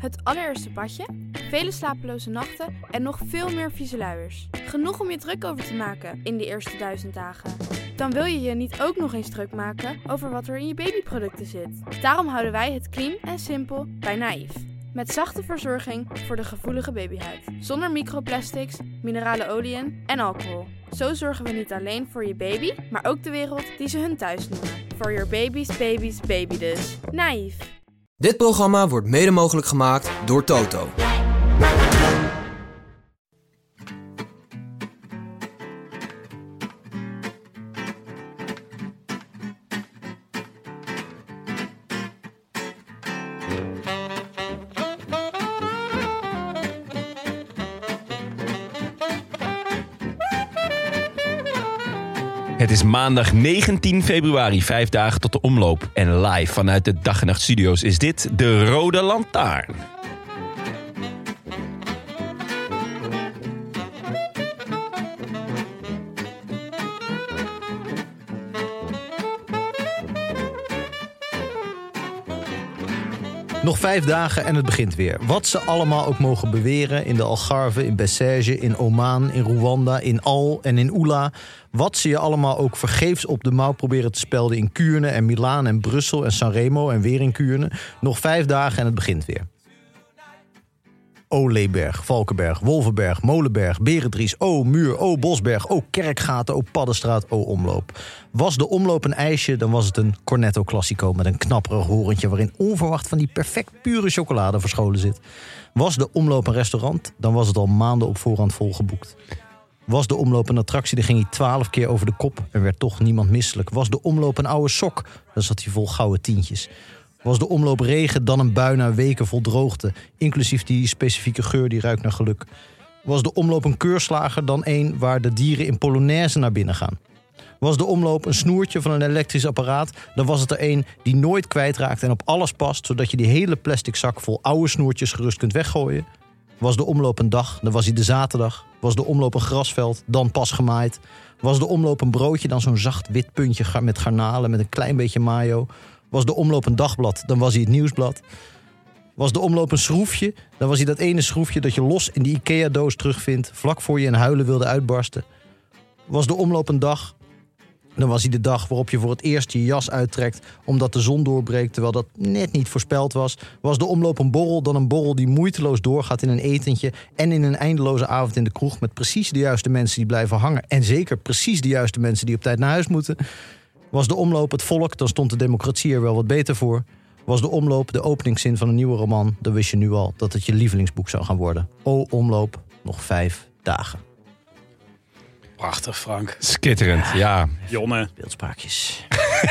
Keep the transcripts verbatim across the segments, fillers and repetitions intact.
Het allereerste badje, vele slapeloze nachten en nog veel meer vieze luiers. Genoeg om je druk over te maken in die eerste duizend dagen. Dan wil je je niet ook nog eens druk maken over wat er in je babyproducten zit. Daarom houden wij het clean en simpel bij Naïef. Met zachte verzorging voor de gevoelige babyhuid. Zonder microplastics, minerale oliën en alcohol. Zo zorgen we niet alleen voor je baby, maar ook de wereld die ze hun thuis noemen. For your baby's baby's baby dus. Naïef. Dit programma wordt mede mogelijk gemaakt door Toto. Het is maandag negentien februari, vijf dagen tot de omloop. En live vanuit de Dag en Nacht Studio's is dit de Rode Lantaarn. Nog vijf dagen en het begint weer. Wat ze allemaal ook mogen beweren in de Algarve, in Bessèges, in Oman, in Rwanda, in Al en in Oula. Wat ze je allemaal ook vergeefs op de mouw proberen te spelden in Kuurne en Milaan en Brussel en Sanremo en weer in Kuurne. Nog vijf dagen en het begint weer. O Leeberg, Valkenberg, Wolvenberg, Molenberg, Berendries, O Muur, O Bosberg, O Kerkgaten, O Paddenstraat, O Omloop. Was de omloop een ijsje, dan was het een Cornetto Classico met een knapperig horentje waarin onverwacht van die perfect pure chocolade verscholen zit. Was de omloop een restaurant, dan was het al maanden op voorhand volgeboekt. Was de omloop een attractie, dan ging hij twaalf keer over de kop en werd toch niemand misselijk. Was de omloop een oude sok, dan zat hij vol gouden tientjes. Was de omloop regen, dan een bui na weken vol droogte, inclusief die specifieke geur die ruikt naar geluk. Was de omloop een keurslager, dan een waar de dieren in Polonaise naar binnen gaan. Was de omloop een snoertje van een elektrisch apparaat, dan was het er een die nooit kwijtraakt en op alles past, zodat je die hele plastic zak vol oude snoertjes gerust kunt weggooien. Was de omloop een dag, dan was hij de zaterdag. Was de omloop een grasveld, dan pas gemaaid. Was de omloop een broodje, dan zo'n zacht wit puntje met garnalen met een klein beetje mayo. Was de omloop een dagblad, dan was hij het nieuwsblad. Was de omloop een schroefje, dan was hij dat ene schroefje dat je los in die Ikea-doos terugvindt, vlak voor je in huilen wilde uitbarsten. Was de omloop een dag, dan was hij de dag waarop je voor het eerst je jas uittrekt omdat de zon doorbreekt, terwijl dat net niet voorspeld was. Was de omloop een borrel, dan een borrel die moeiteloos doorgaat in een etentje en in een eindeloze avond in de kroeg met precies de juiste mensen die blijven hangen en zeker precies de juiste mensen die op tijd naar huis moeten. Was de omloop het volk, dan stond de democratie er wel wat beter voor. Was de omloop de openingszin van een nieuwe roman, dan wist je nu al dat het je lievelingsboek zou gaan worden. O omloop, nog vijf dagen. Prachtig, Frank. Skitterend, ja. Jonne. Beeldspraakjes.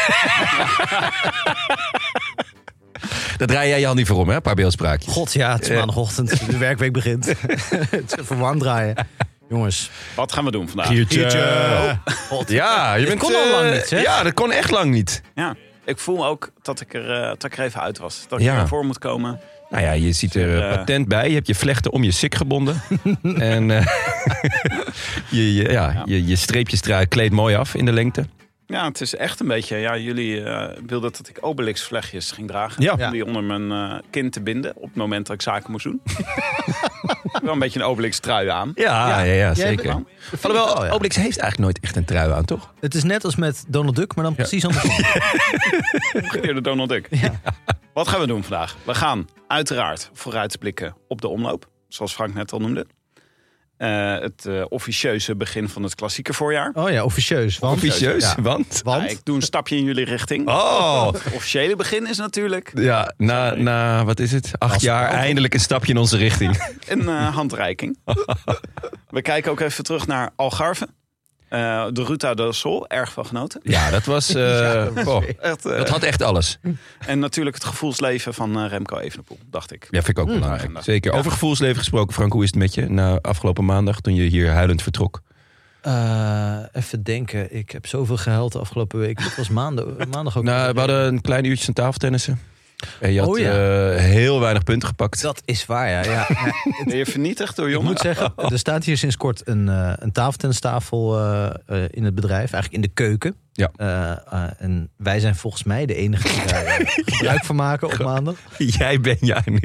Daar draai jij je hand niet voor om, hè? Een paar beeldspraakjes. God, ja, het is maandagochtend. De werkweek begint. Het is even warm draaien. Jongens. Wat gaan we doen vandaag? Giertje. God. Ja, je Dit bent, kon al uh, lang niet, hè? Ja, dat kon echt lang niet. Ja, ik voel ook dat ik er, uh, dat ik er even uit was. Dat ik Ja. ervoor moet komen. Nou ja, je ziet er uh, patent bij. Je hebt je vlechten om je sik gebonden. en uh, je, je, ja, Ja. je, je streepjestrui kleedt mooi af in de lengte. Ja, het is echt een beetje... Ja, jullie uh, wilden dat ik Obelix-vlechtjes ging dragen. Ja. Om die onder mijn uh, kin te binden. Op het moment dat ik zaken moest doen. Wel een beetje een Obelix-trui aan. Ja, ja, ja, ja zeker. bent- Alhoewel, Oh, ja. Obelix heeft eigenlijk nooit echt een trui aan, toch? Het is net als met Donald Duck, maar dan precies andersom. Omgekeerde Donald Duck. Ja. Wat gaan we doen vandaag? We gaan uiteraard vooruitblikken op de omloop. Zoals Frank net al noemde. Uh, het uh, officieuze begin van het klassieke voorjaar. Oh ja, officieus. Want, Officieus, Ja. want... Want? Ja, ik doe een stapje in jullie richting. Oh, Het officiële begin is natuurlijk ja, na, na, wat is het? Acht Als- jaar eindelijk een stapje in onze richting. een uh, handreiking. We kijken ook even terug naar Algarve. Uh, de Ruta del Sol, erg van genoten. Ja, dat was... Uh, Ja, dat was oh, Echt, uh, dat had echt alles. En natuurlijk het gevoelsleven van uh, Remco Evenepoel, dacht ik. Ja, vind ik ook Mm. belangrijk. Ja. Zeker. Over gevoelsleven gesproken, Frank, hoe is het met je? Na afgelopen maandag, toen je hier huilend vertrok. Uh, even denken. Ik heb zoveel gehuild de afgelopen week. Dat was maandag, maandag ook. Nou, we hadden een klein uurtje aan tafeltennissen. En je had Oh ja. uh, heel weinig punten gepakt. Dat is waar, ja. ja. Ben je vernietigd door Ik jongen? moet zeggen, er staat hier sinds kort een, uh, een tafeltennistafel uh, uh, in het bedrijf. Eigenlijk in de keuken. Ja. Uh, uh, en wij zijn volgens mij de enige die daar uh, gebruik van maken op maandag. Jij, Benja en ik.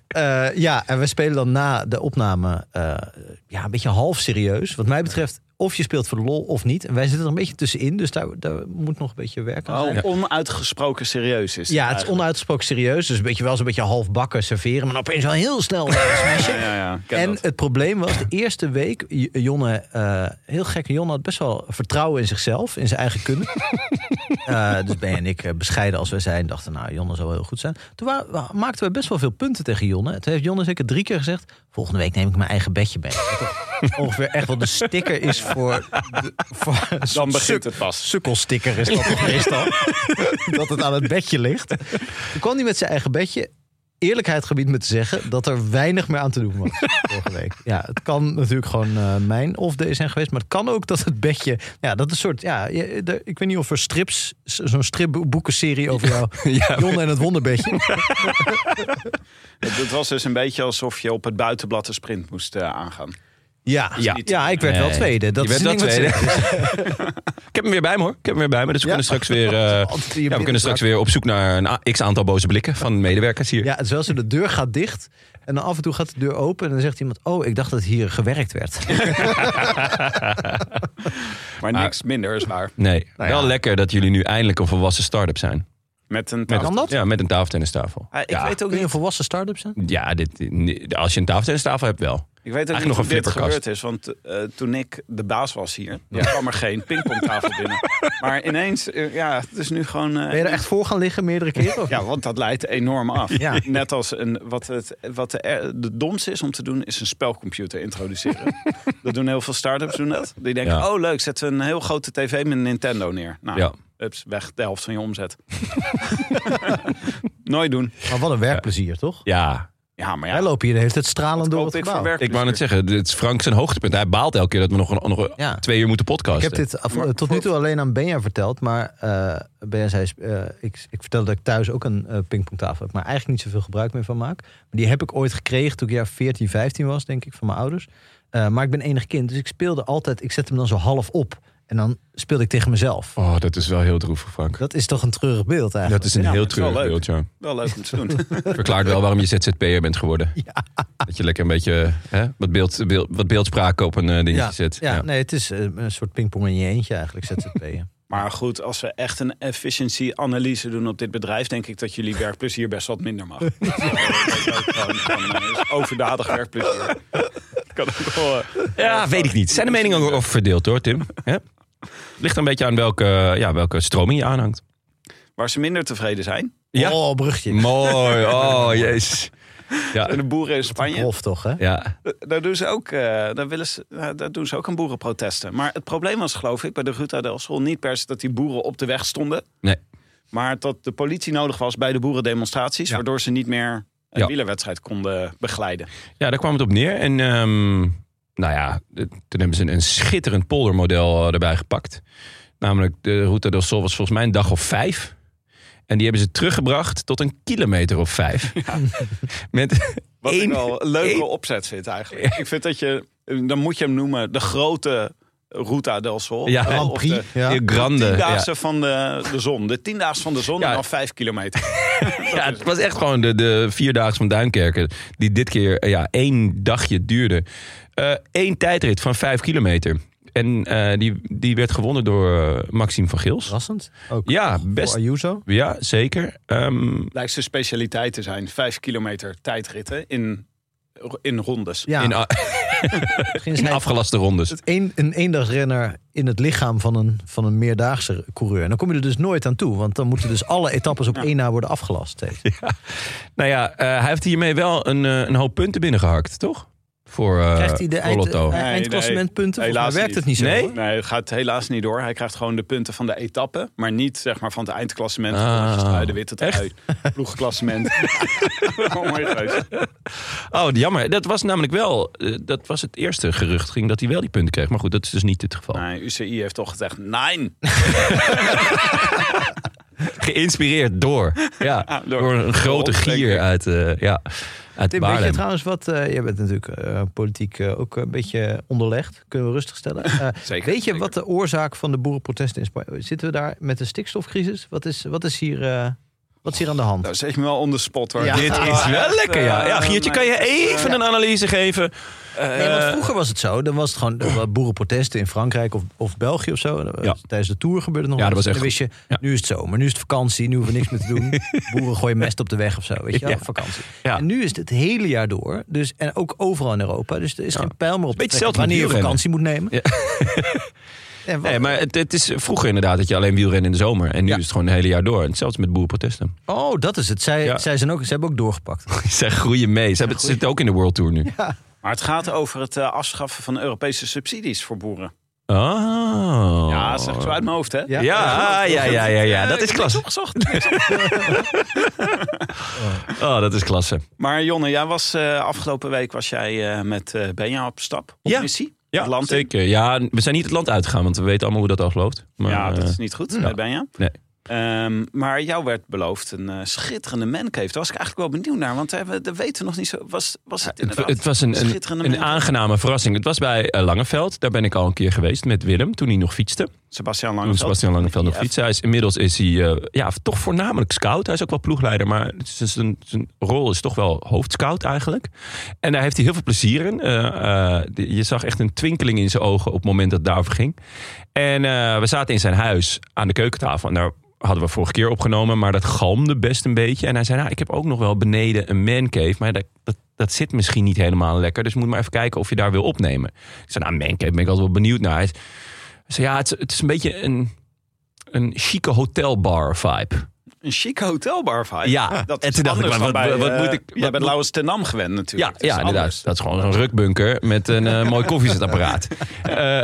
Uh, ja, en we spelen dan na de opname uh, ja, een beetje half serieus. Wat mij betreft, of je speelt voor de lol of niet. En wij zitten er een beetje tussenin, dus daar, daar moet nog een beetje werk aan zijn. Oh, onuitgesproken serieus is het. Ja, het is onuitgesproken serieus. Dus een beetje wel zo'n beetje half bakken serveren, maar dan opeens wel heel snel uh, smashen. Ja, ja, ja, en dat. Het probleem was, de eerste week, Jonne, uh, heel gekke Jonne had best wel vertrouwen in zichzelf, in zijn eigen kunde. uh, dus Ben en ik, bescheiden als wij zijn, dachten, nou, Jonne zou heel goed zijn. Toen wa- maakten we best wel veel punten tegen Jonne. Toen heeft Jonne zeker drie keer gezegd, volgende week neem ik mijn eigen bedje mee. Dat ongeveer echt wel de sticker is voor... De, voor Dan begint het pas. Sukkelsticker is dat toch meestal. Dat het aan het bedje ligt. Toen kwam hij met zijn eigen bedje. Eerlijkheid gebied me te zeggen dat er weinig meer aan te doen was vorige week. Ja, het kan natuurlijk gewoon uh, mijn of day zijn geweest, maar het kan ook dat het bedje, ja, dat is een soort, ja, je, de, ik weet niet of er strips, zo'n stripboekenserie over jou, ja, Jonne en het wonderbedje. Het, het was dus een beetje alsof je op het buitenblad de sprint moest uh, aangaan. Ja, ja. ja, ik werd nee. wel tweede. Dat je is werd wel tweede. Ik heb hem weer bij me hoor. Ik heb hem weer bij me. Dus we ja? kunnen straks weer, uh, ja, we kunnen straks weer op zoek naar een a- x aantal boze blikken van medewerkers hier. Ja, het is wel zo, de deur gaat dicht. En dan af en toe gaat de deur open. En dan zegt iemand, oh, ik dacht dat hier gewerkt werd. Maar niks minder is waar. Nee, nou ja. Wel lekker dat jullie nu eindelijk een volwassen start-up zijn. Met een Met tafel. kan dat? Ja, met een tafeltennistafel. Ah, ik ja. weet ook Kun je niet. een volwassen start-up zijn? Ja, dit, als je een tafeltennistafel hebt wel. Ik weet ook Eigenlijk niet nog hoe een dit flipperkast. gebeurd is. Want uh, toen ik de baas was hier, dan Ja. kwam er geen pingpongtafel binnen. Maar ineens, uh, ja, het is nu gewoon... Uh, Ben je er echt voor gaan liggen meerdere keren? Of? Ja, want dat leidt enorm af. Ja. Net als een, wat, het, wat de, de domste is om te doen, is een spelcomputer introduceren. Dat doen heel veel start-ups doen dat. Die denken, Ja. oh leuk, zetten we een heel grote tv met een Nintendo neer. Nou, Ja. ups, weg de helft van je omzet. Nooit doen. Maar wat een werkplezier, toch? Ja, Ja, maar ja. Wij lopen hier de hele tijd stralend Wat door koop het ik voor gebouw. werk? ik wou net zeggen, dit is Frank zijn hoogtepunt. Hij baalt elke keer dat we nog, nog Ja. twee uur moeten podcasten. Ik heb dit af- Maar tot nu toe alleen aan Benja verteld. Maar uh, Benja zei, uh, ik, ik vertelde dat ik thuis ook een uh, pingpongtafel heb. Maar eigenlijk niet zoveel gebruik meer van maak. Maar die heb ik ooit gekregen toen ik jaar veertien, vijftien was, denk ik, van mijn ouders. Uh, maar ik ben enig kind, dus ik speelde altijd... Ik zette hem dan zo half op. En dan speelde ik tegen mezelf. Oh, dat is wel heel droevig, Frank. Dat is toch een treurig beeld eigenlijk? Dat is een Ja, heel het is wel treurig leuk. beeld, ja. Wel leuk om te doen. Verklaart wel waarom je Z Z P'er bent geworden. Ja. Dat je lekker een beetje hè, wat, beeld, beeld, wat beeldspraak op een uh, dingetje Ja, zet. ja, nee, het is uh, een soort pingpong in je eentje eigenlijk, Z Z P'en. Maar goed, als we echt een efficiency-analyse doen op dit bedrijf, denk ik dat jullie werkplezier best wat minder mag. Ja. Gewoon, gewoon, uh, overdadig werkplezier. Kan ook wel, uh, Ja, weet ik niet. Zijn de meningen over verdeeld hoor, Tim? Hè? Ligt er een beetje aan welke, ja, welke stroming je aanhangt. waar ze minder tevreden zijn. Ja. Oh, brugje. Mooi. Oh, jezus. Ja. En de boeren in Spanje. Prof toch, hè? Ja. Daar doen ze ook, uh, daar willen ze, uh, daar doen ze ook aan boerenprotesten. Maar het probleem was, geloof ik, bij de Ruta del Sol niet per se dat die boeren op de weg stonden. Nee. Maar dat de politie nodig was bij de boerendemonstraties. Ja. Waardoor ze niet meer een Ja. wielerwedstrijd konden begeleiden. Ja, daar kwam het op neer. En um, nou ja, de, toen hebben ze een, een schitterend poldermodel uh, erbij gepakt. Namelijk de Ruta del Sol was volgens mij een dag of vijf. En die hebben ze teruggebracht tot een kilometer of vijf. Ja. Met Wat één, ik wel een leuke één, opzet vind eigenlijk. Ik vind dat je, dan moet je hem noemen de grote Ruta del Sol. Ja, Of Grand Prix. de, Ja. de grande. de tiendaagse Ja. van de, de zon. De tiendaagse van de zon Ja. en dan vijf kilometer. Ja, het was echt gewoon de, de vierdaagse van Duinkerken. Die dit keer ja, één dagje duurde. Eén uh, tijdrit van vijf kilometer. En uh, die, die werd gewonnen door uh, Maxime van Gils. Verrassend. Ook Ja, voor best. Ayuso. Ja, zeker. Um, Lijkt zijn specialiteit te zijn. Vijf kilometer tijdritten in, in rondes. Ja, in, a- misschien is in hij afgelaste rondes. het een, een eendagsrenner in het lichaam van een, van een meerdaagse coureur. En dan kom je er dus nooit aan toe. Want dan moeten dus alle etappes op één na worden afgelast. Steeds. Ja. Nou ja, uh, hij heeft hiermee wel een, uh, een hoop punten binnengehakt, toch? Voor uh, Krijgt hij de eind, Lotto. eh, eindklassementpunten? Nee, Volgens mij werkt helaas het niet zo. Nee? hoor. Nee, het gaat helaas niet door. Hij krijgt gewoon de punten van de etappe. Maar niet zeg maar van het eindklassement. Ah, De trui, de witte trui. Ploegklassement. Oh, mooi geweest. Oh, jammer. Dat was namelijk wel... Uh, dat was het eerste gerucht ging dat hij wel die punten kreeg. Maar goed, dat is dus niet het geval. Nee, U C I heeft toch gezegd, nee. Geïnspireerd door. Ja, Ah, door, door. een grote Denk gier ik. uit, uh, ja, uit Tim, weet je Baarlem. trouwens wat... Uh, je bent natuurlijk uh, politiek uh, ook een beetje onderlegd. Kunnen we rustig stellen. Uh, Zeker, weet je zeker. wat de oorzaak van de boerenprotesten in Spanje... Zitten we daar met de stikstofcrisis? Wat is, wat is hier... Uh, wat Wat is hier aan de hand? Nou, zet je me wel on the spot hoor. Ja. Dit is wel lekker, ja. Ja, Giertje, kan je even een analyse geven? Nee, want vroeger was het zo. Dan was het gewoon er waren boerenprotesten in Frankrijk of, of België of zo. Ja. Tijdens de Tour gebeurde het nog. Ja, dat was eens. echt Dan wist je, ja. nu is het zomer, nu is het vakantie, nu hoeven we niks meer te doen. Boeren gooien mest op de weg of zo, weet je wel, Ja. vakantie. Ja. En nu is het het hele jaar door. Dus, en ook overal in Europa. Dus er is Ja. geen pijl meer op te Beetje trekken hetzelfde met wanneer je wielrennen. vakantie moet nemen. Ja. En wat- Nee, maar het, het is vroeger inderdaad dat je alleen wielrennen in de zomer. En nu Ja. is het gewoon het hele jaar door. En hetzelfde met boerenprotesten. Oh, dat is het. Zij, Ja. zij, zijn ook, zij hebben ook doorgepakt. Zij groeien mee. Ze hebben, zitten ook in de World Tour nu. Maar het gaat over het uh, afschaffen van Europese subsidies voor boeren. Oh. Ja, dat zeg ik zo uit mijn hoofd, hè? Ja. Ja, ja, ja, ja, ja, ja. Dat is klasse. Opgezocht. Oh, dat is klasse. Maar Jonne, jij was uh, afgelopen week was jij uh, met uh, Benja op stap, op Ja. missie. Ja, Het land in. zeker. Ja, we zijn niet het land uitgegaan, want we weten allemaal hoe dat afloopt. Maar, Ja, dat eh, is niet goed ja. met Benja. Nee. Um, maar jou werd beloofd een uh, schitterende mancave. Daar was ik eigenlijk wel benieuwd naar, want uh, we dat weten we nog niet zo. Was, was het Het, inderdaad het was een, een, schitterende een mancave? aangename verrassing. Het was bij uh, Langeveld. Daar ben ik al een keer geweest met Willem, toen hij nog fietste. Sebastian Toen Langeveld. Sebastian Langeveld nog Ja. fietste. Hij is, inmiddels is hij uh, ja, toch voornamelijk scout. Hij is ook wel ploegleider, maar het is zijn, zijn rol is toch wel hoofdscout eigenlijk. En daar heeft hij heel veel plezier in. Uh, uh, de, je zag echt een twinkeling in zijn ogen op het moment dat het daarover ging. En uh, we zaten in zijn huis aan de keukentafel. En daar hadden we vorige keer opgenomen, maar dat galmde best een beetje. En hij zei, nou, ik heb ook nog wel beneden een mancave, maar dat, dat, dat zit misschien niet helemaal lekker. Dus moet maar even kijken of je daar wil opnemen. Ik zei, nou, mancave ben ik altijd wel benieuwd naar. Hij zei, ja, het is, het is een beetje een, een chique hotelbar vibe. Een chic hotelbar vibe. Ja, Dat en is toen dacht ik, anders wat- dan bij, wat- wat uh, moet ik- Jij wat bent moet- Lauwers ten Dam gewend Ja, natuurlijk. Het is ja inderdaad. anders. Dat is gewoon een rukbunker met een uh, mooi koffiezetapparaat. uh,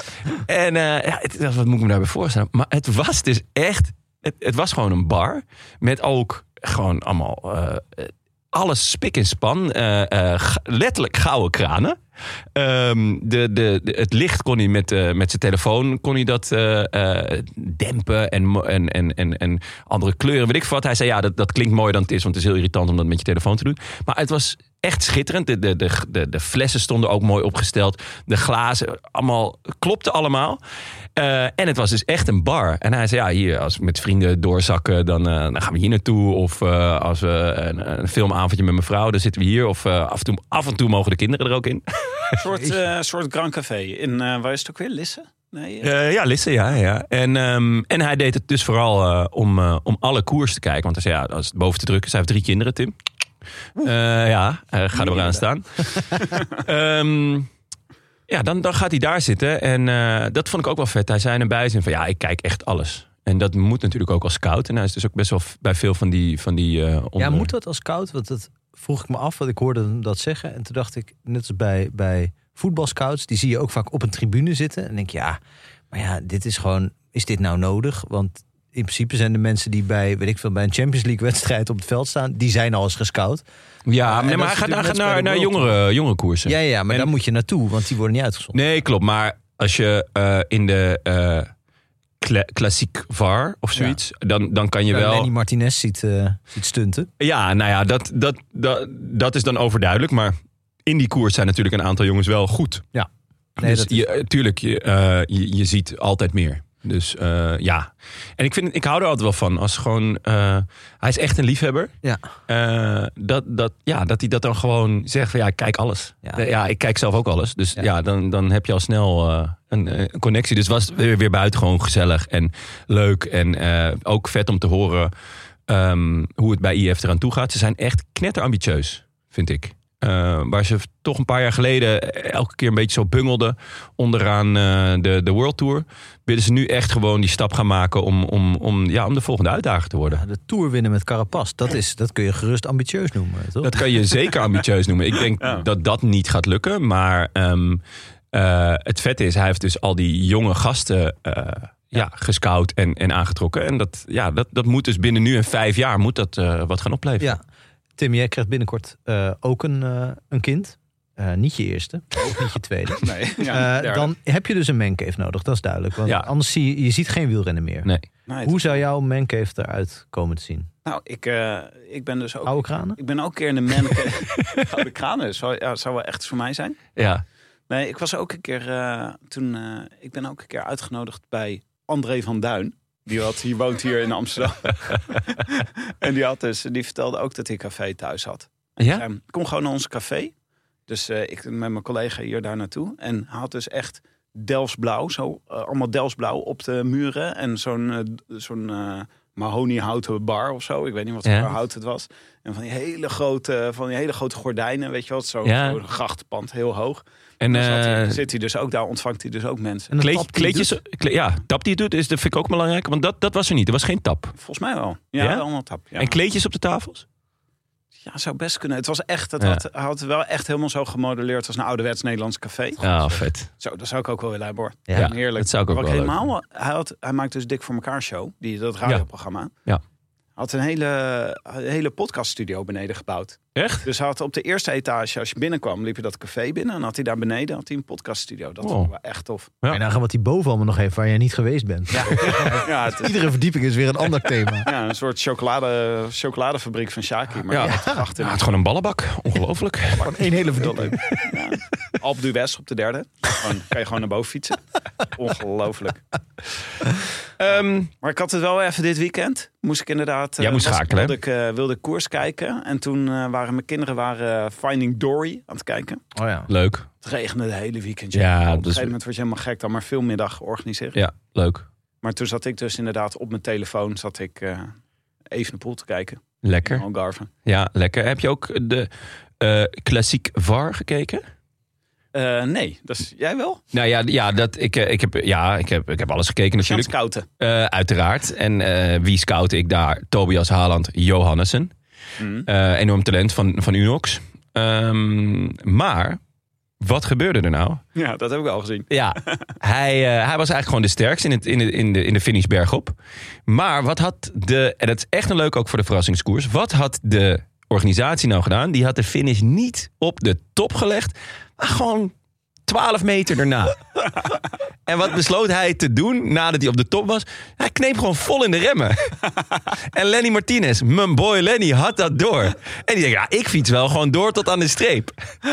en uh, ja, het, wat moet ik me daarbij voorstellen? Maar het was dus echt... Het, het was gewoon een bar met ook gewoon allemaal... Uh, alles spik en span. Uh, uh, g- letterlijk gouden kranen. Um, de, de, de, het licht kon hij met, uh, met zijn telefoon kon hij dat uh, uh, dempen en, mo- en, en, en, en andere kleuren. Weet ik veel wat. Hij zei, ja, dat, dat klinkt mooier dan het is, want het is heel irritant om dat met je telefoon te doen. Maar het was echt schitterend. De, de, de, de, de flessen stonden ook mooi opgesteld. De glazen, allemaal, klopte allemaal. Uh, en het was dus echt een bar. En hij zei, ja, hier, als we met vrienden doorzakken, dan, uh, dan gaan we hier naartoe. Of uh, als we een, een filmavondje met mijn vrouw, dan zitten we hier. Of uh, af, en toe, af en toe mogen de kinderen er ook in. Een soort, uh, soort Grand Café. In, uh, waar is het ook weer? Lisse? Nee, uh... Uh, ja, Lisse, ja. ja. En, um, en hij deed het dus vooral uh, om, uh, om alle koers te kijken. Want hij zei, ja, als het boven te druk is. Hij heeft drie kinderen, Tim. Uh, ja, uh, ga er maar aan staan. um, ja, dan, dan gaat hij daar zitten. En uh, dat vond ik ook wel vet. Hij zei erbij zijn van, ja, ik kijk echt alles. En dat moet natuurlijk ook als scout. En hij is dus ook best wel bij veel van die... Van die uh, onder... Ja, moet dat als scout? Want dat vroeg ik me af, want ik hoorde hem dat zeggen. En toen dacht ik, net als bij, bij voetbalscouts, die zie je ook vaak op een tribune zitten. En denk je, ja, maar ja, dit is gewoon, is dit nou nodig? Want in principe zijn de mensen die bij, weet ik veel, bij een Champions League wedstrijd op het veld staan, die zijn al eens gescout. Ja, En nee, dat maar is hij gaat, hij gaat natuurlijk net naar, bij de naar World jongere, jongere koersen. Ja, ja, maar En- daar moet je naartoe, want die worden niet uitgezonden. Nee, klopt. Maar als je uh, in de uh, kla- klassiek V A R of zoiets, dan, dan kan je Ja, wel... Lenny Martinez ziet, uh, ziet stunten. Ja, nou ja, dat, dat, dat, dat is dan overduidelijk. Maar in die koers zijn natuurlijk een aantal jongens wel goed. Ja. Nee, dus dat is- je, tuurlijk, je, uh, je, je ziet altijd meer. Dus uh, ja. En ik, vind, ik hou er altijd wel van. Als gewoon, uh, hij is echt een liefhebber. Ja. Uh, dat, dat, ja, dat hij dat dan gewoon zegt van ja, ik kijk alles. Ja. Ja, ja ik kijk zelf ook alles. Dus Ja. ja, dan, dan heb je al snel uh, een, een connectie. Dus het was weer, weer buitengewoon gezellig en leuk. En uh, ook vet om te horen um, hoe het bij I F eraan toe gaat. Ze zijn echt knetterambitieus, vind ik. Uh, waar ze toch een paar jaar geleden elke keer een beetje zo bungelden onderaan uh, de, de World Tour, willen ze nu echt gewoon die stap gaan maken om, om, om, ja, om de volgende uitdager te worden. Ja, de Tour winnen met Carapaz, dat, is, dat kun je gerust ambitieus noemen, toch? Dat kan je zeker ambitieus noemen. Ik denk Ja. dat dat niet gaat lukken. Maar um, uh, het vette is, hij heeft dus al die jonge gasten uh, ja, gescout en, en aangetrokken. En dat, ja, dat, dat moet dus binnen nu en vijf jaar moet dat uh, wat gaan opleveren. Ja. Tim, jij krijgt binnenkort uh, ook een, uh, een kind. Uh, niet je eerste, ook niet je tweede. Nee, ja, Uh, derde. dan heb je dus een mancave nodig, dat is duidelijk. Want Ja. anders zie je, je ziet geen wielrennen meer. Nee. Nee, het- Hoe zou jouw mancave eruit komen te zien? Nou, ik, uh, ik ben dus ook... Oude kranen? Ik ben ook een keer in de mancave. Oude kranen, zou, ja, zou wel echt iets voor mij zijn. Ja. Nee, ik was ook een keer... Uh, toen, uh, ik ben ook een keer uitgenodigd bij André van Duin. Die, had, die woont hier in Amsterdam. En die, had dus, die vertelde ook dat hij café thuis had. En Ja? zei, kom gewoon naar ons café. Dus uh, ik met mijn collega hier daar naartoe. En hij had dus echt Delftsblauw. Zo, uh, allemaal Delftsblauw op de muren. En zo'n, uh, zo'n uh, mahoniehouten bar of zo. Ik weet niet wat voor Ja. hout het was. En van die hele grote, van die hele grote gordijnen. Weet je wat? Zo'n Ja. zo grachtenpand, heel hoog. En Dan zat hij, eh, zit hij dus ook daar, ontvangt hij dus ook mensen. En een kleed- tap die het kleedjes, kle- ja, tap die het doet, is, dat vind ik ook belangrijk. Want dat, dat was er niet. Er was geen tap. Volgens mij wel. Ja, Ja? allemaal tap. Ja. En kleedjes op de tafels? Ja, zou best kunnen. Het was echt, het Ja. had, hij had wel echt helemaal zo gemodelleerd als een ouderwets Nederlands café. Ja, vet. Zo, dat zou ik ook wel willen hebben hoor. Ja, Ja, Heerlijk. dat zou ik ook Wat wel leuk helemaal, hij, had, hij maakt dus Dik voor elkaar show, die, dat radioprogramma. Ja. Had een hele, een hele podcaststudio beneden gebouwd. Echt? Dus hij had op de eerste etage, als je binnenkwam, liep je dat café binnen. En had hij daar beneden had hij een podcaststudio. Dat Wow. vond ik wel echt tof. Ja. En dan gaan wat die boven allemaal nog heeft waar jij niet geweest bent. Ja, het is, Iedere verdieping is weer een ander thema. ja, een soort chocolade, chocoladefabriek van Shaki. Maar Ja. ja. achter. Ja, het is gewoon een ballenbak. Ongelooflijk. Van één hele Heel verdieping. leuk. Ja. Alpe d'Huez op de derde. Gewoon, kan je gewoon naar boven fietsen. Ongelooflijk. Ehm, Maar ik had het wel even dit weekend. Moest ik inderdaad... Jij eh, moest was- schakelen, Wilde ik, eh, wilde ik koers kijken. En toen eh, waren mijn kinderen waren, eh, Finding Dory aan het kijken. Oh ja. leuk. Het regende de hele weekend. Ja, Op een dus- gegeven moment word je helemaal gek. Dan maar veel middag georganiseerd. Ja, leuk. Maar toen zat ik dus inderdaad op mijn telefoon. Zat ik uh, Evenepoel te kijken. Lekker. Algarve. Ja, lekker. Heb je ook de eh klassiek V A R gekeken? Uh, nee, dat is, jij wel? Nou ja, ja, dat, ik, eh, ik, heb, ja ik, heb, ik heb alles gekeken Gaan natuurlijk. scouten. Eh, uiteraard. En eh, wie scout ik daar? Tobias Haaland, Johannessen. Mm. Eh, enorm talent van, van Unox. Um, maar, wat gebeurde er nou? Ja, dat heb ik al gezien. Ja, hij, uh, hij was eigenlijk gewoon de sterkste in, het, in, de, in, de, in de finish bergop. Maar wat had de, en dat is echt een leuk ook voor de verrassingskoers. Wat had de organisatie nou gedaan? Die had de finish niet op de top gelegd, maar gewoon twaalf meter erna. En wat besloot hij te doen nadat hij op de top was? Hij kneep gewoon vol in de remmen. En Lenny Martinez, mijn boy Lenny, had dat door. En die denkt, ja, ik fiets wel gewoon door tot aan de streep.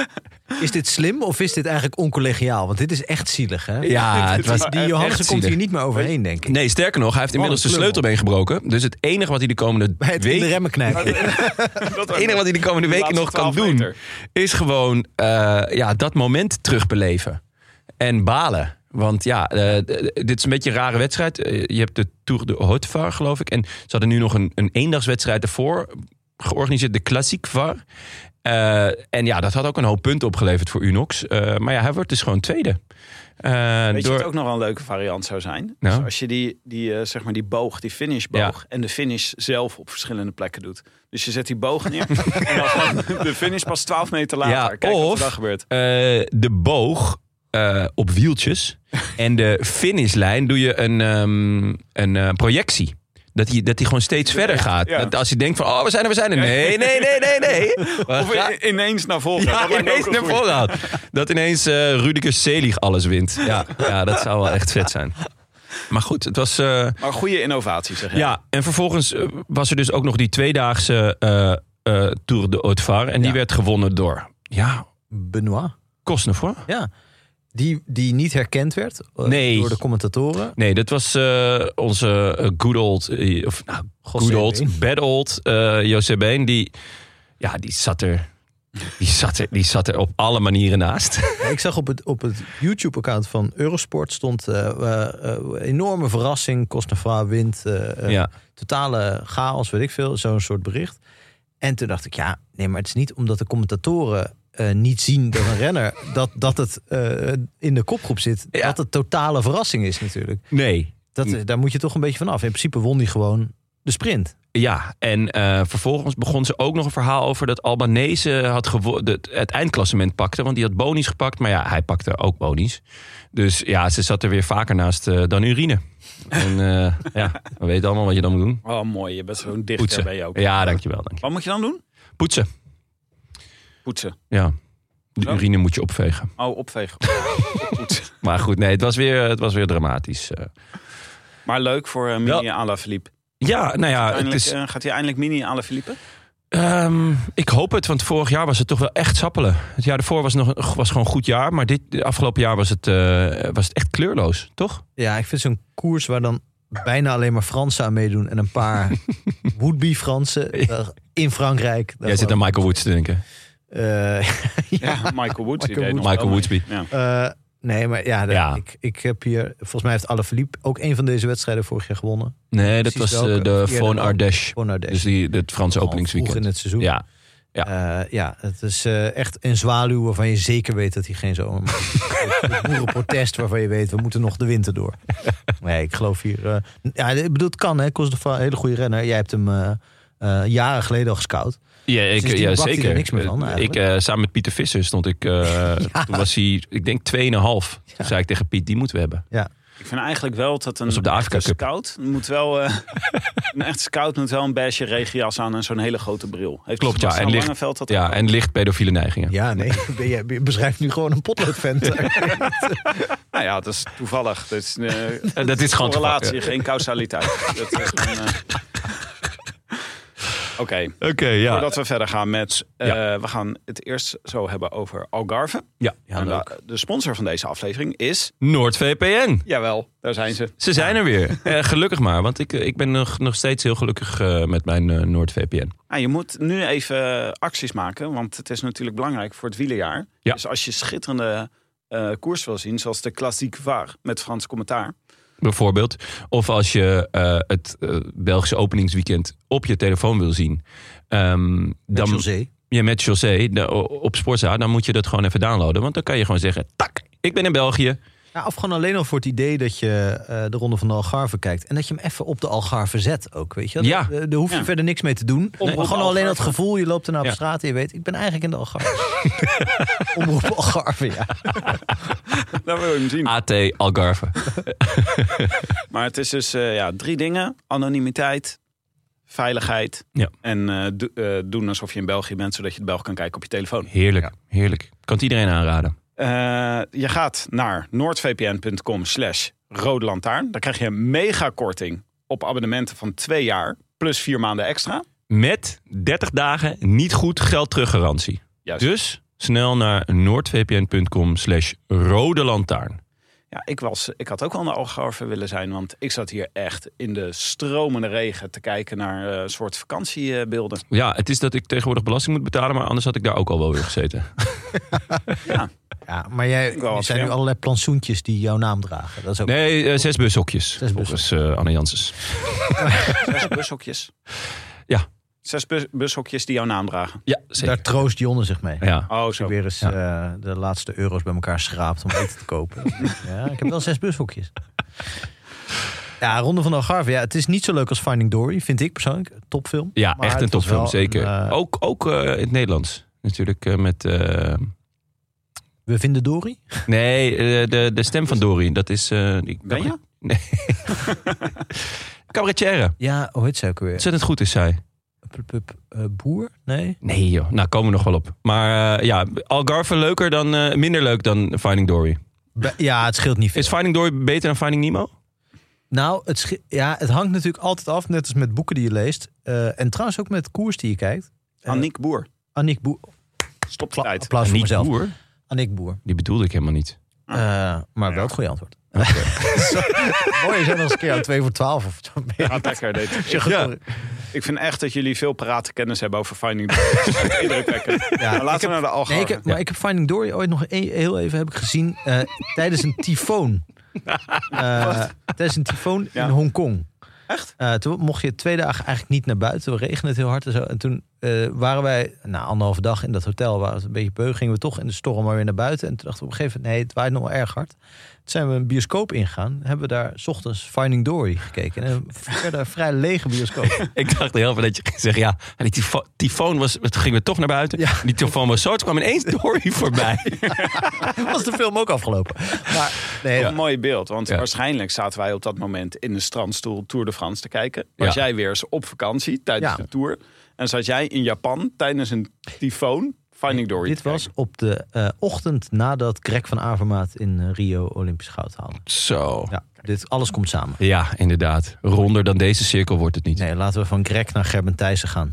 Is dit slim of is dit eigenlijk oncollegiaal? Want dit is echt zielig, hè? Ja, het was Die Johannessen echt komt hier zielig. niet meer overheen, denk ik. Nee, sterker nog, hij heeft inmiddels de Wat een sleutelbeen gebroken. Dus het enige wat hij de komende Bij het in de week, remmen knijpen. Dat het enige wat hij de komende Die weken nog laatste kan twaalf doen, meter. is gewoon uh, ja, dat moment terugbeleven. En balen. Want ja, uh, dit is een beetje een rare wedstrijd. Uh, je hebt de Tour de Haute Var, geloof ik. En ze hadden nu nog een, een eendagswedstrijd ervoor georganiseerd, de Klassiek Var. Uh, en ja, dat had ook een hoop punten opgeleverd voor Unox. Uh, maar ja, hij wordt dus gewoon tweede. Uh, Weet je door... wat ook nog wel een leuke variant zou zijn? Nou? Dus als je die, die, uh, zeg maar die boog, die finishboog... Ja. en de finish zelf op verschillende plekken doet. Dus je zet die boog neer en dan gewoon de finish pas twaalf meter later. Ja, Kijk of, wat er dan gebeurt. Uh, de boog uh, op wieltjes en de finishlijn doe je een, um, een uh, projectie. Dat hij, dat hij gewoon steeds ja, verder gaat. Ja. Dat als je denkt van, oh, we zijn er, we zijn er. Nee, nee, nee, nee, nee. Of ga... ineens naar voren. Ja, dat ineens naar voren gaat. Dat ineens uh, Rudiger Selig alles wint. Ja, ja, dat zou wel echt vet zijn. Maar goed, het was... Uh... Maar een goede innovatie, zeg je. Ja, en vervolgens uh, was er dus ook nog die tweedaagse uh, uh, Tour de Haute Var. En die ja. werd gewonnen door... Ja, Benoit. Cosnefroid. Ja. Die, die niet herkend werd uh, nee. door de commentatoren. Nee, dat was uh, onze uh, good old, uh, of nou, good old, Been. bad old uh, José Been. Die, ja, die zat er, die zat er, die zat er op alle manieren naast. Ja, ik zag op het, op het YouTube-account van Eurosport stond uh, uh, uh, enorme verrassing. Cosnefroid wint, uh, ja. totale chaos, weet ik veel, zo'n soort bericht. En toen dacht ik, ja, nee, maar het is niet omdat de commentatoren Uh, niet zien dat een renner dat, dat het uh, in de kopgroep zit, ja. dat het totale verrassing is natuurlijk. Nee. Dat, uh, daar moet je toch een beetje van af. In principe won hij gewoon de sprint. Ja, en uh, vervolgens begon ze ook nog een verhaal over dat Albanese had gewo- het, het eindklassement pakte. Want die had bonies gepakt, maar ja, hij pakte ook bonies. Dus ja, ze zat er weer vaker naast uh, dan Urine. En uh, ja, we weten allemaal wat je dan moet doen. Oh, mooi. Je bent zo'n dichter Poetsen. ben je ook. Ja, dankjewel. dankjewel. Wat moet je dan doen? Poetsen. Poetsen. Ja, de Zo? urine moet je opvegen. Oh, opvegen. Poetsen. Maar goed, nee, het was weer, het was weer dramatisch. Uh. Maar leuk voor uh, Mini Alaphilippe. Ja, nou ja. Het is... uh, gaat hij eindelijk Mini Alaphilippe? Um, ik hoop het, want vorig jaar was het toch wel echt sappelen. Het jaar daarvoor was, nog, was gewoon een goed jaar. Maar dit afgelopen jaar was het, uh, was het echt kleurloos, toch? Ja, ik vind zo'n koers waar dan bijna alleen maar Fransen aan meedoen. En een paar would-be Fransen uh, in Frankrijk. Jij zit aan Michael Woods te denken. Uh, ja, Ja, Michael Woods. die Michael deed nog Michael wel Woodsby. mee. Ja. uh, nee, maar ja, de, Ja. Ik, ik heb hier... Volgens mij heeft Alaphilippe ook een van deze wedstrijden vorig jaar gewonnen. Nee, dat Precies was uh, welke? de Eerder Von dan. Ardèche. Von Ardèche. Dus die, het Franse Al openingsweekend. vroeg in het seizoen. Ja, Ja, uh, ja het is uh, echt een zwaluw waarvan je zeker weet dat hij geen zomer maakt. Het boerenprotest waarvan je weet, we moeten nog de winter door. Nee, ik geloof hier... Uh, ja, ik bedoel, het kan, hè. Kost een hele goede renner. Jij hebt hem uh, uh, jaren geleden al gescout. ja, ik, Sindsdien ja bakt hij er zeker. niks meer van, ik, eigenlijk. uh, samen met Pieter Visser stond ik... Uh, Ja. Toen was hij, ik denk, tweeënhalf. Ja. Toen zei ik tegen Piet, die moeten we hebben. Ja. Ik vind eigenlijk wel dat een Dat is op de Afrika echte Cup. scout moet wel... Uh, een echte scout moet wel een beige regenjas aan en zo'n hele grote bril. Heeft Klopt, ja. En Sebastian licht, Langeveld dat ja, ook? en licht pedofiele neigingen. Ja, nee. Ben je, je beschrijft nu gewoon een potloodvent. Nou ja, dat is toevallig. Dat is, uh, dat is gewoon correlatie, toevallig, geen causaliteit. Dat is een, uh... Oké, Oké, okay, ja. voordat we verder gaan met... Uh, Ja. We gaan het eerst zo hebben over Algarve. Ja, En de, de sponsor van deze aflevering is... NoordVPN. Jawel, daar zijn ze. Ze zijn er weer. Eh, gelukkig maar, want ik, ik ben nog, nog steeds heel gelukkig uh, met mijn uh, NoordVPN. Nou, je moet nu even acties maken, want het is natuurlijk belangrijk voor het wielerjaar. Ja. Dus als je schitterende uh, koers wil zien, zoals de Classique Var met Frans commentaar. Bijvoorbeeld. Of als je uh, het uh, Belgische openingsweekend op je telefoon wil zien. Um, dan, José. Ja, met José de, op Sportza. Dan moet je dat gewoon even downloaden. Want dan kan je gewoon zeggen, tak, ik ben in België. Ja, of gewoon alleen al voor het idee dat je uh, de Ronde van de Algarve kijkt. En dat je hem even op de Algarve zet ook, weet je. Ja. Daar, daar hoef je Ja. verder niks mee te doen. Omroep Maar gewoon al alleen dat Algarve. gevoel, je loopt ernaar op Ja. straat en je weet, ik ben eigenlijk in de Algarve. Omroep Algarve, ja. Daar wil je hem zien. A T Algarve. Maar het is dus uh, ja, drie dingen. Anonimiteit, veiligheid Ja. en uh, do, uh, doen alsof je in België bent, zodat je het Belg kan kijken op je telefoon. Heerlijk, heerlijk. Kan het iedereen aanraden. Uh, je gaat naar noordvpn.com slash rode lantaarn. Dan krijg je een megakorting op abonnementen van twee jaar plus vier maanden extra. Met dertig dagen niet goed geld teruggarantie. Juist. Dus snel naar noordvpn.com slash rode lantaarn. Ja, ik, was, ik had ook wel naar Algarve willen zijn, want ik zat hier echt in de stromende regen te kijken naar een uh, soort vakantiebeelden. Ja, het is dat ik tegenwoordig belasting moet betalen, maar anders had ik daar ook al wel weer gezeten. Ja, Ja, maar jij, Ik wel er wat zijn nu voor jou. allerlei plantsoentjes die jouw naam dragen. Dat is ook... Nee, uh, zes bushokjes. Zes volgens uh, Anne Janssens. zes bushokjes. Ja. Zes bus, bushokjes die jouw naam dragen. Ja, zeker. Daar troost Jonne zich mee. Ja. Oh, Als je zo. weer eens uh, de laatste euro's bij elkaar schraapt om eten te kopen. Ja, ik heb wel zes bushokjes. Ja, Ronde van de Algarve. Ja, het is niet zo leuk als Finding Dory, vind ik persoonlijk. Topfilm. Ja, Maar echt een het was topfilm, wel zeker. een, uh, ook ook uh, in het Nederlands. Natuurlijk uh, met... Uh... We vinden Dory. Nee, uh, de, de stem van Dory. Dat is... Uh, die... Ben je? Nee. Cabaretière. Ja, hoe heet zij ook weer? Ontzettend goed is zij. Pup, pup, uh, boer? Nee? Nee joh, nou komen we nog wel op. Maar uh, ja, Algarve leuker dan, uh, minder leuk dan Finding Dory. Be- ja, het scheelt niet veel. Is Finding Dory beter dan Finding Nemo? Nou, het, sche- ja, het hangt natuurlijk altijd af, net als met boeken die je leest. Uh, en trouwens ook met koers die je kijkt. Uh, Aniek Boer. Aniek Boer. Stop de Kla- tijd. applaus voor Niet mezelf. Boer? Aniek Boer. Die bedoelde ik helemaal niet. Uh, maar wel het goede antwoord. Mooi, je zijn nog eens een keer aan twee voor twaalf of zo. Ja, lekker dit. Als je goed- Ja. Ik vind echt dat jullie veel paratenkennis hebben over Finding Dory. Indrukwekkend. Ja, Maar ik laten we naar de Algarve. Nee, ik heb, maar ik heb Finding Dory ooit nog e- heel even heb ik gezien uh, tijdens een tyfoon. Uh, tijdens een tyfoon Ja. in Hongkong. Echt? Uh, toen mocht je twee dagen eigenlijk niet naar buiten. We regende het heel hard en zo. En toen uh, waren wij na anderhalve dag in dat hotel, waar het een beetje beu, gingen we toch in de storm maar weer naar buiten. En toen dachten we op een gegeven moment, nee, het waait nog wel erg hard. Toen zijn we een bioscoop ingegaan. Hebben we daar 's ochtends Finding Dory gekeken. En een verder vrij lege bioscoop. Ik dacht heel veel dat je ging zeggen, ja, die tyfo- tyfoon was, toen gingen we toch naar buiten. Ja. Die tyfoon was zo, toen kwam ineens Dory voorbij. Was de film ook afgelopen. Maar nee, Een mooi beeld, want Ja. waarschijnlijk zaten wij op dat moment in de strandstoel Tour de France te kijken. Was Ja. jij weer eens op vakantie tijdens Ja. de Tour. En zat jij in Japan tijdens een tyfoon Finding Dory dit te was kijken. op de uh, ochtend nadat Greg van Avermaat in uh, Rio Olympisch goud haalde. Zo. Ja, dit alles komt samen. Ja, inderdaad. Ronder dan deze cirkel wordt het niet. Nee, laten we van Greg naar Gerben Thijssen gaan.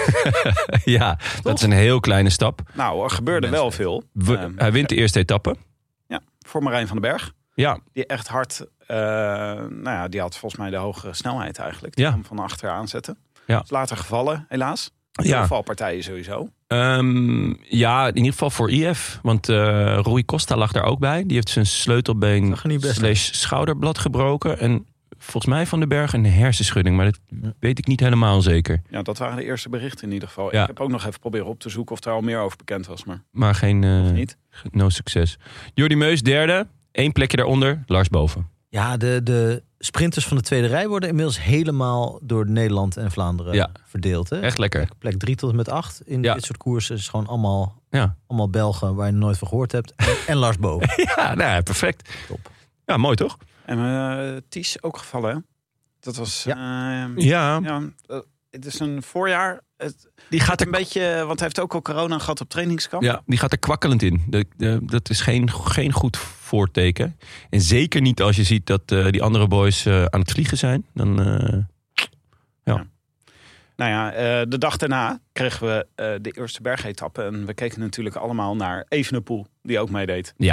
Ja, dat is een heel kleine stap. Nou, er gebeurde Mensen. wel veel. We, Ehm, hij wint de eerste etappe. Ja, voor Marijn van den Berg. Ja, Die echt hard Uh, nou ja, die had volgens mij de hogere snelheid eigenlijk. Die Ja. kwam van achter aanzetten. Ja. Is later gevallen, helaas. Ja. Veel valpartijen sowieso. Um, ja, in ieder geval voor I F. Want uh, Rui Costa lag daar ook bij. Die heeft zijn sleutelbeen Zag er niet best slash schouderblad gebroken. En volgens mij Van den Berg een hersenschudding. Maar dat Ja. weet ik niet helemaal zeker. Ja, dat waren de eerste berichten in ieder geval. Ja. Ik heb ook nog even proberen op te zoeken of er al meer over bekend was. Maar Maar geen uh, niet. no succes. Jordi Meus derde. Eén plekje daaronder. Lars boven. Ja, de, de sprinters van de tweede rij worden inmiddels helemaal door Nederland en Vlaanderen Ja. verdeeld. Hè? Echt lekker. Plek drie tot en met acht in Ja. dit soort koersen is gewoon allemaal, Ja, allemaal Belgen waar je nooit van gehoord hebt. En, en Lars Boven. ja nou ja, perfect. Top. Ja, mooi toch? En uh, Ties ook gevallen, hè? Dat was... Ja. Uh, Ja, ja uh, het is een voorjaar. Het, die gaat er een beetje... Want hij heeft ook al corona gehad op trainingskamp. Ja, die gaat er kwakkelend in. De, de, dat is geen, geen goed voorteken. En zeker niet als je ziet dat uh, die andere boys uh, aan het vliegen zijn. Dan, uh, ja. Nou ja, uh, de dag daarna kregen we uh, de eerste bergetappe. En we keken natuurlijk allemaal naar Evenepoel, die ook meedeed. Ja,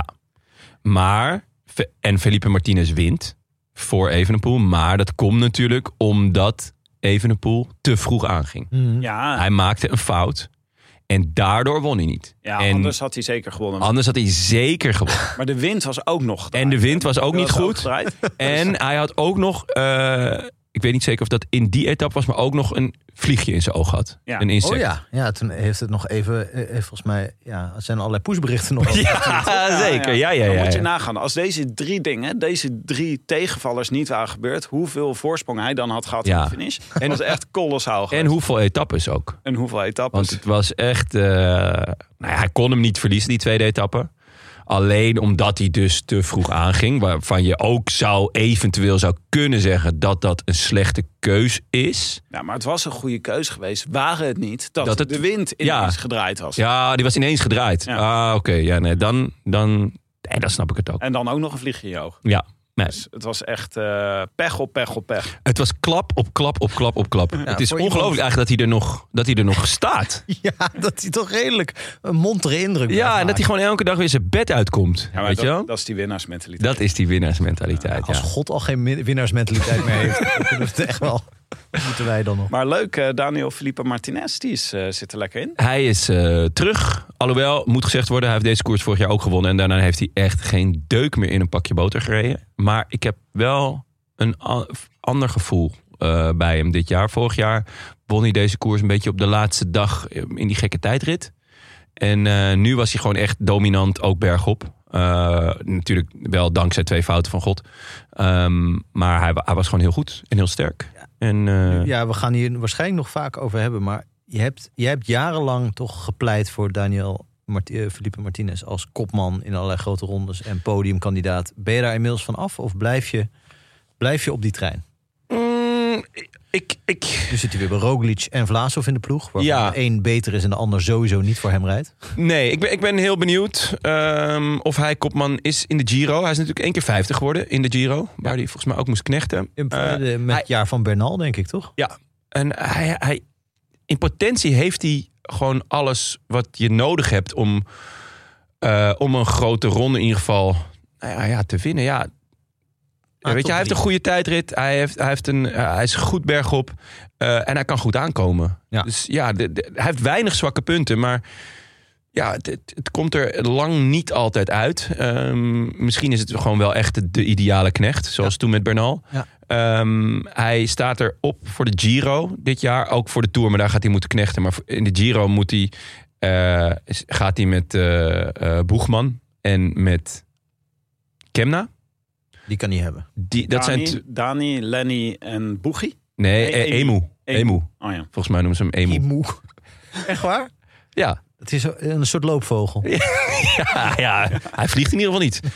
maar... En Felipe Martinez wint voor Evenepoel. Maar dat komt natuurlijk omdat Evenepoel te vroeg aanging. Mm. Ja, Hij maakte een fout. En daardoor won hij niet. ja en anders had hij zeker gewonnen. Anders had hij zeker gewonnen. Maar de wind was ook nog gedraaid. En de wind was ook Die niet was goed. gedraaid. En hij had ook nog... Uh, ik weet niet zeker of dat in die etappe was... maar ook nog een vliegje in zijn oog had. Ja. Een insect. Oh ja. ja, toen heeft het nog even, eh, volgens mij, ja, er zijn allerlei pushberichten nog. over. Ja, zeker. Ja, ja, Dan ja, moet je ja. nagaan. Als deze drie dingen, deze drie tegenvallers niet waren gebeurd... hoeveel voorsprong hij dan had gehad Ja. in de finish. En dat was echt kolossaal geweest. En hoeveel etappes ook. En hoeveel etappes. Want het was echt... Uh, nou ja, hij kon hem niet verliezen, die tweede etappe. Alleen omdat hij dus te vroeg aanging. Waarvan je ook zou eventueel zou kunnen zeggen... dat dat een slechte keus is. Ja, maar het was een goede keus geweest. Waren het niet dat, Dat het- de wind ineens Ja. gedraaid was. Ja, die was ineens gedraaid. Ja. Ah, oké. Okay. Ja, nee, dan, dan, nee, dan snap ik het ook. En dan ook nog een vliegje in je oog. Ja. Nee. Dus het was echt uh, pech op pech op pech. Het was klap op klap op klap op klap. het is voor ongelooflijk iemand- eigenlijk dat hij er nog, dat hij er nog staat. Ja, dat hij toch redelijk een montere indruk blijft Ja, en dat maken. hij gewoon elke dag weer zijn bed uitkomt. Ja, maar weet je wel? dat, dat is die winnaarsmentaliteit. Dat is die winnaarsmentaliteit. Als Ja. God al geen min- winnaarsmentaliteit meer heeft, dan kunnen we het echt wel. Dat moeten wij dan nog. Maar leuk, uh, Daniel Felipe Martinez, die is, uh, zit er lekker in. Hij is uh, terug. Alhoewel, moet gezegd worden, hij heeft deze koers vorig jaar ook gewonnen. En daarna heeft hij echt geen deuk meer in een pakje boter gereden. Maar ik heb wel een a- ander gevoel uh, bij hem dit jaar. Vorig jaar won hij deze koers een beetje op de laatste dag in die gekke tijdrit. En uh, nu was hij gewoon echt dominant, ook bergop. Uh, natuurlijk wel dankzij twee fouten van God. Um, maar hij, hij was gewoon heel goed en heel sterk. Ja. En, uh, Ja, we gaan hier waarschijnlijk nog vaak over hebben. Maar je hebt, je hebt jarenlang toch gepleit voor Daniel Mart- uh, Felipe Martinez als kopman in allerlei grote rondes en podiumkandidaat. Ben je daar inmiddels van af of blijf je, blijf je op die trein? mm, ik, ik, Nu zit hij weer bij Roglic en Vlaasov in de ploeg. Waarvan Ja. de een beter is en de ander sowieso niet voor hem rijdt. Nee, ik ben, ik ben heel benieuwd um, of hij kopman is in de Giro. Hij is natuurlijk één keer vijftig geworden in de Giro. Waar hij volgens mij ook moest knechten. In, Uh, de- met hij- het jaar van Bernal, denk ik, toch? Ja, en hij, hij, in potentie heeft hij gewoon alles wat je nodig hebt om, uh, om een grote ronde in ieder geval nou ja, ja, te winnen. Ja, Ah, weet je, hij heeft een goede tijdrit. Hij, heeft, hij, heeft een, uh, hij is goed bergop. Uh, en hij kan goed aankomen. Ja. Dus ja, de, de- hij heeft weinig zwakke punten. Maar ja, het, het, het komt er lang niet altijd uit. Um, misschien is het gewoon wel echt de, de ideale knecht. Zoals Ja. toen met Bernal. Ja. Um, hij staat erop voor de Giro dit jaar. Ook voor de Tour, maar daar gaat hij moeten knechten. Maar in de Giro moet hij, uh, gaat hij met uh, uh, Boegman en met Kemna. Die kan hij hebben. Die, dat Dani, zijn t- Dani, Lenny en Boegie. nee, Nee, eh, Emu. Emu. Emu. Oh ja. Volgens mij noemen ze hem Emu. Emu. Echt waar? Ja. Het is een soort loopvogel. Ja, ja, hij vliegt in ieder geval niet.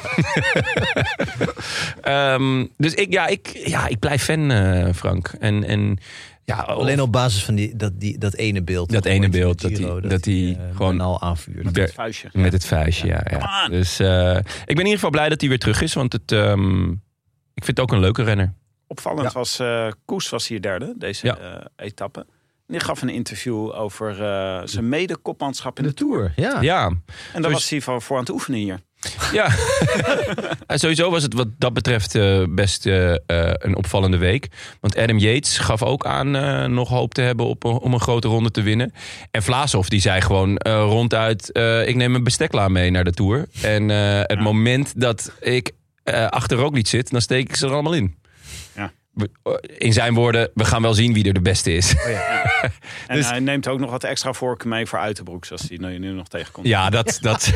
um, dus ik, ja, ik, ja, ik blijf fan, uh, Frank. En, en ja, Alleen op basis van die, dat, die, dat ene beeld. Dat ene ooit in de beeld, dat Giro, hij- dat hij uh, gewoon- Bernal aanvuurt. Met Ber- het vuistje. met het vuistje, ja. ja. Come on. Dus uh, ik ben in ieder geval blij dat hij weer terug is. Want het, um, ik vind het ook een leuke renner. Opvallend Ja. was, uh, Koes was hier derde, deze Ja. uh, etappe. En die gaf een interview over uh, zijn mede-kopmanschap in In de de Tour, ja. Ja, En daar Dus- was hij van voor aan het oefenen hier. Ja, en sowieso was het wat dat betreft uh, best uh, uh, een opvallende week. Want Adam Yates gaf ook aan uh, nog hoop te hebben op, om een grote ronde te winnen. En Vlaashoff die zei gewoon uh, ronduit, uh, ik neem een bestekla mee naar de Tour. En uh, het ja. moment dat ik uh, achter Roglic zit, dan steek ik ze er allemaal in. Ja. In zijn woorden, we gaan wel zien wie er de beste is. Oh ja. En dus, hij neemt ook nog wat extra vorken mee voor Uiterbroek, zoals hij nu, nu nog tegenkomt. Ja, dat, dat,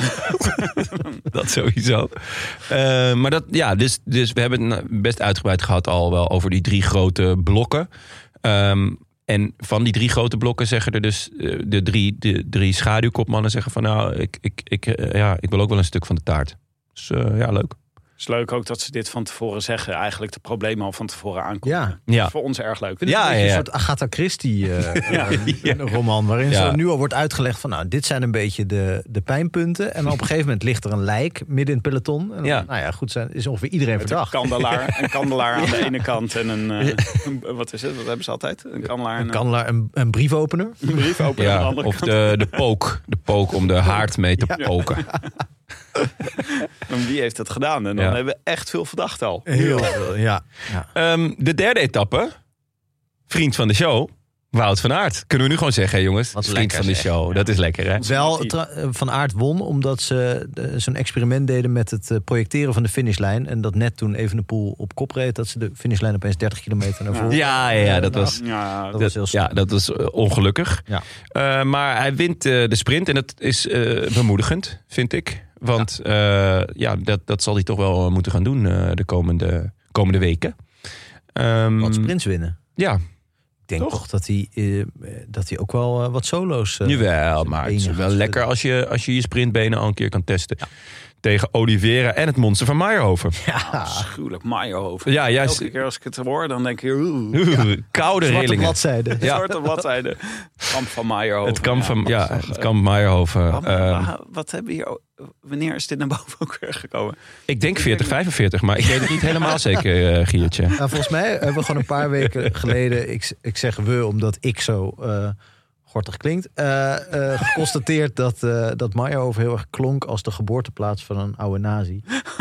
dat sowieso. Uh, maar dat, ja, dus, dus we hebben het best uitgebreid gehad al wel over die drie grote blokken. Um, en van die drie grote blokken zeggen er dus uh, de drie, de drie schaduwkopmannen zeggen van nou, ik, ik, ik, uh, ja, ik wil ook wel een stuk van de taart. Dus uh, ja, leuk. Het is leuk ook dat ze dit van tevoren zeggen. Eigenlijk de problemen al van tevoren aankomen. Ja. Ja. Voor ons erg leuk. Het is ja, een, ja, ja. een soort Agatha Christie uh, ja. uh, roman. Waarin ja. zo nu al wordt uitgelegd van nou, dit zijn een beetje de, de pijnpunten. En op een gegeven moment ligt er een lijk midden in het peloton. En ja. dan, nou ja, goed, zijn, is ongeveer iedereen Met verdacht. Een kandelaar, een kandelaar aan de ene kant. En een, uh, een, wat is het? Wat hebben ze altijd? Een kandelaar. Een, kandelaar, een, een briefopener. Een briefopener ja, aan de andere of kant. de, de pook. De pook om de haard mee te ja. poken. En wie heeft dat gedaan? En dan ja. hebben we echt veel verdacht al. Heel veel, ja. ja. Um, de derde etappe, vriend van de show, Wout van Aert. Kunnen we nu gewoon zeggen, hè, jongens? Wat vriend lekker, van de zeg. show, ja. Dat is lekker, hè? Wel, tra- Van Aert won omdat ze de, zo'n experiment deden met het uh, projecteren van de finishlijn. En dat net toen Evenepoel op kop reed, dat ze de finishlijn opeens dertig kilometer naar voren. Ja, ja, ja, dat was, ja, dat dat, was heel ja, dat was uh, ongelukkig. Ja. Uh, maar hij wint uh, de sprint en dat is uh, bemoedigend, vind ik. Want ja, uh, ja dat, dat zal hij toch wel moeten gaan doen uh, de komende, komende weken. Um, wat sprints winnen. Ja. Ik denk toch, toch dat, hij, uh, dat hij ook wel uh, wat solo's... Uh, Jawel, maar het is wel lekker als je, als je je sprintbenen al een keer kan testen. Ja. Tegen Oliveira en het monster van Meijerhoven. Ja, afschuwelijk. Meijerhoven. Ja, juist. Elke keer als ik het hoor, dan denk ik... Oeh, oeh, ja. Koude Zwarte rillingen. bladzijde. Ja. Zwarte bladzijde. Kamp van Meijerhoven. Het kamp van, ja, ja, het kamp Meijerhoven. Wat, uh, wat hebben we hier... Wanneer is dit naar boven ook weer gekomen? Ik denk veertig, vijfenveertig, maar ik weet het niet helemaal zeker, uh, Giertje. Nou, volgens mij hebben we gewoon een paar weken geleden... Ik, ik zeg we, omdat ik zo... Uh, gortig klinkt, uh, uh, geconstateerd dat, uh, dat Meijerhoven heel erg klonk als de geboorteplaats van een oude nazi.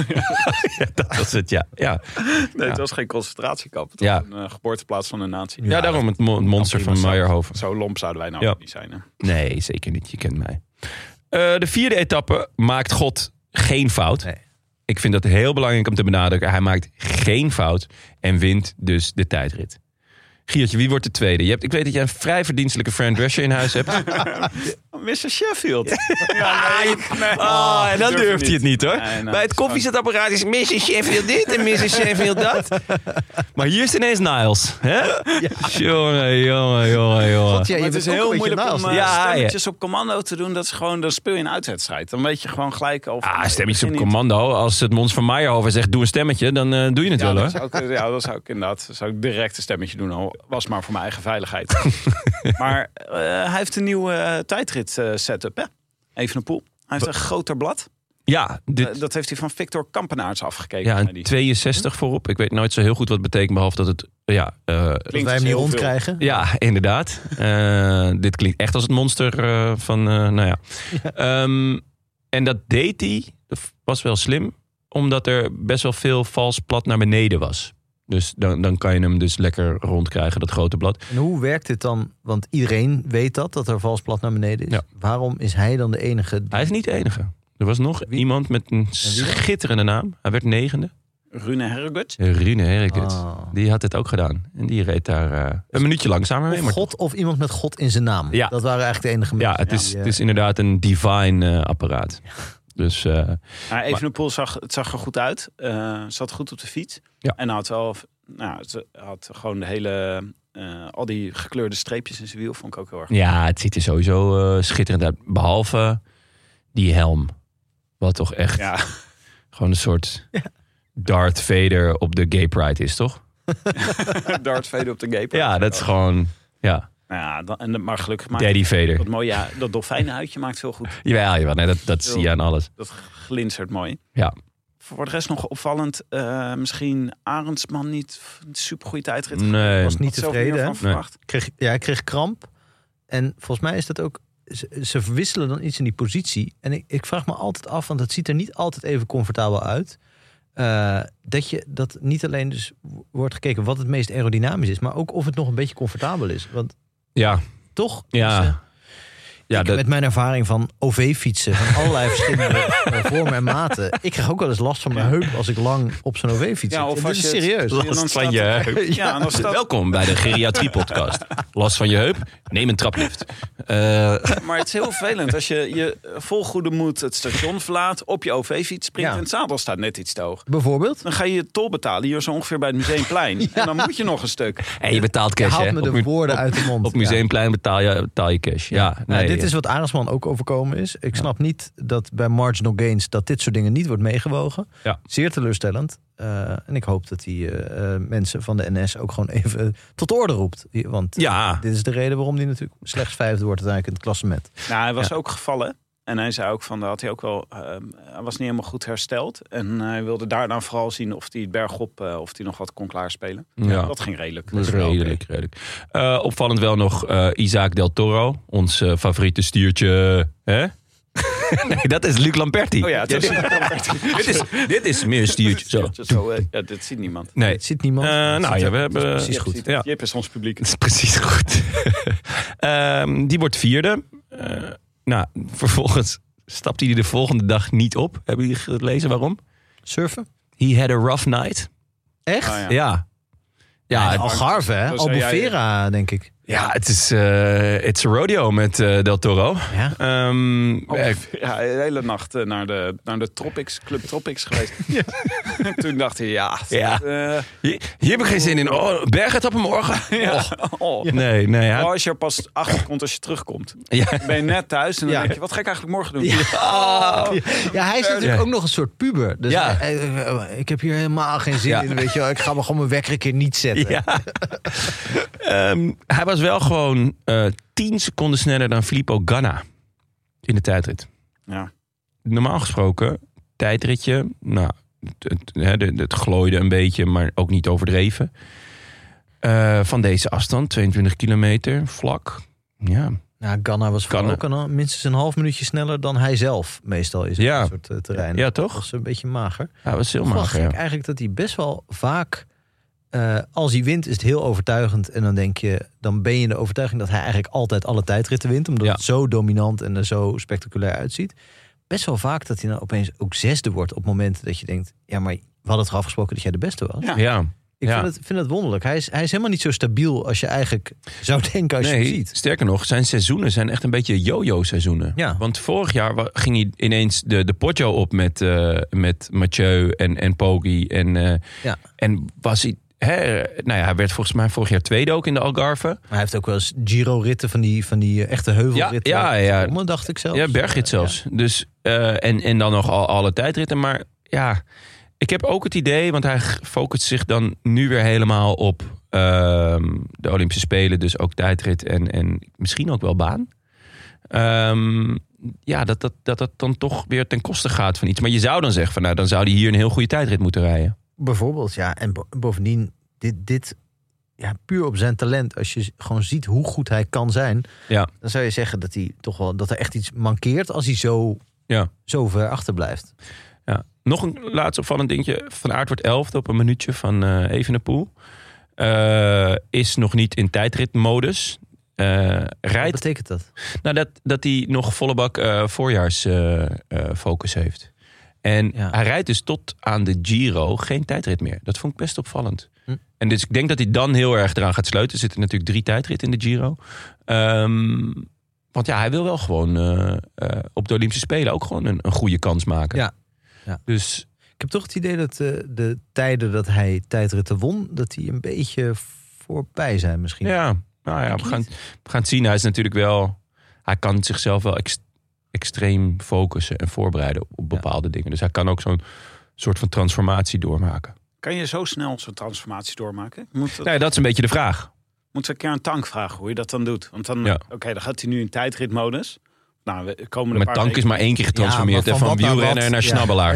Ja, dat was het, ja. ja. Nee, ja. het was geen concentratiekamp. Het ja. was een uh, geboorteplaats van een nazi. Ja, ja daarom het, mo- het monster van Meijerhoven. Zo lomp zouden wij nou ja. niet zijn. Hè? Nee, zeker niet. Je kent mij. Uh, de vierde etappe maakt God geen fout. Nee. Ik vind dat heel belangrijk om te benadrukken. Hij maakt geen fout en wint dus de tijdrit. Giertje, wie wordt de tweede? Je hebt, ik weet dat jij een vrij verdienstelijke Fran Drescher in huis hebt. mister Sheffield. Ja, nee, nee. Oh, en dan durft durf hij het niet, hoor. Nee, nou, Bij het koffiezetapparaat is mister Sheffield dit en mister Sheffield dat. Maar hier is ineens Niles. Hè? Ja. Jongen, jongen, jongen, jongen. God, ja, het is heel moeilijk Niles, om uh, ja, stemmetjes ja. op commando te doen. Dat is gewoon, dan speel je een uitwedstrijd. Dan weet je gewoon gelijk over. Ah, stemmetjes op commando. Als het monster van Meijerhoven zegt, doe een stemmetje, dan uh, doe je het ja, wel, hoor. Zou ik, ja, dat zou ik inderdaad zou ik direct een stemmetje doen. Al was maar voor mijn eigen veiligheid. Maar uh, hij heeft een nieuwe uh, tijdrit uh, setup, hè? Evenepoel. Hij heeft een groter blad. Ja, dit... uh, dat heeft hij van Victor Kampenaerts afgekeken. Ja, een tweeënzestig voorop. Ik weet nooit zo heel goed wat het betekent, behalve dat het... Ja, uh, dat wij hem niet rondkrijgen. Ja, inderdaad. Uh, dit klinkt echt als het monster uh, van... Uh, nou ja. ja. Um, en dat deed hij, dat was wel slim, omdat er best wel veel vals plat naar beneden was. Dus dan, dan kan je hem dus lekker rondkrijgen, dat grote blad. En hoe werkt dit dan? Want iedereen weet dat, dat er vals plat naar beneden is. Ja. Waarom is hij dan de enige? Die... Hij is niet de enige. Er was nog Wie? iemand met een schitterende naam. Hij werd negende. Rune Herregut. Rune Herregut. Oh. Die had het ook gedaan. En die reed daar uh, een minuutje langzamer mee. Of Maar God of iemand met God in zijn naam. Ja. Dat waren eigenlijk de enige mensen. ja, het is, die, het is inderdaad een divine uh, apparaat. Ja. Dus, uh, ja, Evenepoel zag, het zag er goed uit. Uh, zat goed op de fiets. Ja. En had wel, nou, ze had gewoon de hele, uh, al die gekleurde streepjes in zijn wiel. Vond ik ook heel erg. Ja, het ziet er sowieso uh, schitterend uit. Behalve die helm. Wat toch echt ja. gewoon een soort ja. Darth Vader op de Gay Pride is, toch? Darth Vader op de Gay Pride. Ja, dat is gewoon, ja. Nou ja, dan, en, maar gelukkig maakt Daddy Vader. Dat mooie, ja, dat dolfijnenhuidje maakt veel goed. Ja, ja nee, dat, dat zie je aan alles. Dat glinstert mooi. Ja. Voor de rest nog opvallend, uh, misschien Arendsman niet een supergoeie tijdrit. Nee. Was niet tevreden. Hè? Van verwacht. Nee. Kreeg, ja, hij kreeg kramp. En volgens mij is dat ook ze, ze verwisselen dan iets in die positie. En ik, ik vraag me altijd af, want het ziet er niet altijd even comfortabel uit. Uh, dat je dat niet alleen dus wordt gekeken wat het meest aerodynamisch is, maar ook of het nog een beetje comfortabel is. Want Ja. toch? Ja. Dus, uh, Ja, ik, dat- met mijn ervaring van O V-fietsen, van allerlei verschillende uh, vormen en maten. Ik krijg ook wel eens last van mijn heup als ik lang op zo'n O V-fiets Ja, zit. of En als dit is je het- serieus. dan Last staat van je er- heup. Ja, en dan staat, Welkom bij de Geriatrie podcast. Last van je heup? Neem een traplift. Uh, maar het is heel vervelend als je, je vol goede moed het station verlaat, op je O V-fiets springt Ja. en het zadel staat net iets te hoog. Bijvoorbeeld? Dan ga je je tol betalen hier zo ongeveer bij het Museumplein. En dan moet je nog een stuk. en je betaalt Je cash, haalt hè? me Op de mu- woorden op- uit de mond. Op Ja. Museumplein betaal je, betaal je cash. Ja, Nou, nee, dit is wat Arendsman ook overkomen is. Ik snap niet dat bij marginal gains dat dit soort dingen niet wordt meegewogen. Ja. Zeer teleurstellend. Uh, en ik hoop dat die uh, uh, mensen van de N S ook gewoon even tot de orde roept. Want Ja. dit is de reden waarom die natuurlijk slechts vijfde wordt uiteindelijk in het klassement. Nou, hij was Ja. ook gevallen. En hij zei ook van, dat had hij ook wel, uh, hij was niet helemaal goed hersteld. En hij wilde daarna vooral zien of hij het bergop, uh, of hij nog wat kon klaarspelen. Ja. Dat ging redelijk. Dat is wel oké. redelijk, redelijk. Uh, opvallend wel nog uh, Isaac Del Toro. Ons uh, favoriete stiertje. Hè? nee, dat is Luc Lamperti. Oh ja, het is, dit, is, dit is meer stiertje. Zo. Zo, uh, ja, dit ziet niemand. Nee. Het ziet niemand. Uh, Het nou ziet ja, er- we het is hebben... precies goed. Ja. Ja. Jip is ons publiek. Dat is precies goed. um, die wordt vierde. Uh, nou, vervolgens stapt hij de volgende dag niet op. Hebben jullie gelezen waarom? Surfen? He had a rough night. Echt? Ah, ja. Ja. Ja, Ja, het- Algarve, hè? Dan zei jij- Albufeira, denk ik. ja, het is uh, it's a rodeo met uh, Del Toro. Ja. Um, Oh, eh, ja, de hele nacht uh, naar de, naar de Tropics, Club Tropics geweest. En toen dacht hij, ja... Ja. Uh, hier, hier heb ik geen zin in. Oh, bergen op morgen. ja. Oh. Nee, nee. Oh, Hij, als je er pas achter komt als je terugkomt. ja. Dan ben je net thuis en dan Ja. denk je, wat ga ik eigenlijk morgen doen? Oh. Ja, hij is natuurlijk Ja. ook nog een soort puber. Dus Ja. hij- hij- ik heb hier helemaal geen zin Ja. in. Weet je wel. Ik ga me gewoon mijn wekker een keer niet zetten. Ja. um, hij was wel gewoon uh, tien seconden sneller dan Filippo Ganna in de tijdrit. Ja. Normaal gesproken, tijdritje, nou, het, het, het, het glooide een beetje, maar ook niet overdreven. Uh, van deze afstand, tweeëntwintig kilometer, vlak. Ja, Nou, Ganna was vooral Ganna. ook een, minstens een half minuutje sneller dan hij zelf meestal is op Ja. dat soort uh, terreinen. ja Dat toch? was een beetje mager. Hij was heel Toch wel mager. gek Ja. eigenlijk dat hij best wel vaak... Uh, als hij wint is het heel overtuigend. En dan denk je, dan ben je in de overtuiging dat hij eigenlijk altijd alle tijdritten wint. Omdat Ja. het zo dominant en er zo spectaculair uitziet. Best wel vaak dat hij dan opeens ook zesde wordt op momenten dat je denkt... ja, maar we hadden toch afgesproken dat jij de beste was? Ja. Ja. Ik Ja. vind, het, vind het wonderlijk. Hij is, hij is helemaal niet zo stabiel als je eigenlijk zou denken als je hem Nee, ziet. sterker nog, zijn seizoenen zijn echt een beetje yo-yo seizoenen. Ja. Want vorig jaar wa- ging hij ineens de, de Poggio op met, uh, met Mathieu en, en Poggi. En, uh, Ja. en was hij... Hè, nou ja, hij werd volgens mij vorig jaar tweede ook in de Algarve. Maar hij heeft ook wel eens Giro-ritten van die, van die echte heuvelritten. Ja, ja, ja. gewonnen, dacht ik zelfs. Ja, bergrit zelfs. Dus, uh, en, en dan nog al, alle tijdritten. Maar ja, ik heb ook het idee, want hij focust zich dan nu weer helemaal op uh, de Olympische Spelen. Dus ook tijdrit en, en misschien ook wel baan. Um, ja, dat dat, dat dat dan toch weer ten koste gaat van iets. Maar je zou dan zeggen, van, nou, dan zou hij hier een heel goede tijdrit moeten rijden. Bijvoorbeeld, ja. En bo- bovendien, dit, dit ja, puur op zijn talent. Als je gewoon ziet hoe goed hij kan zijn. Ja. Dan zou je zeggen dat, hij toch wel, dat er echt iets mankeert als hij zo, Ja. zo ver achterblijft. Ja. Nog een laatst opvallend dingetje. Van Aert wordt elfde op een minuutje van uh, Evenepoel. Uh, is nog niet in tijdritmodus. Uh, Wat rijdt, betekent dat? nou, dat, dat hij nog volle bak uh, voorjaarsfocus uh, uh, heeft. En Ja. hij rijdt dus tot aan de Giro geen tijdrit meer. Dat vond ik best opvallend. Hm. En dus ik denk dat hij dan heel erg eraan gaat sluiten. Er zitten natuurlijk drie tijdritten in de Giro. Um, want ja, hij wil wel gewoon uh, uh, op de Olympische Spelen ook gewoon een, een goede kans maken. Ja. Ja. Dus Ik heb toch het idee dat uh, de tijden dat hij tijdritten won... dat die een beetje voorbij zijn misschien. ja, nou ja, we gaan, we gaan het zien. Hij is natuurlijk wel... Hij kan zichzelf wel ex, extreem focussen en voorbereiden op bepaalde ja. dingen. Dus hij kan ook zo'n soort van transformatie doormaken. Kan je zo snel zo'n transformatie doormaken? Moet dat, Nee, dat is een beetje de vraag. Moeten we een keer een tank vragen hoe je dat dan doet? Want dan, Ja. oké, okay, dan gaat hij nu in tijdritmodus. Nou, we komen Maar tank is maar één keer getransformeerd. Ja, Ja, maar van van wat naar wielrenner wat? naar Ja. snabbelaar.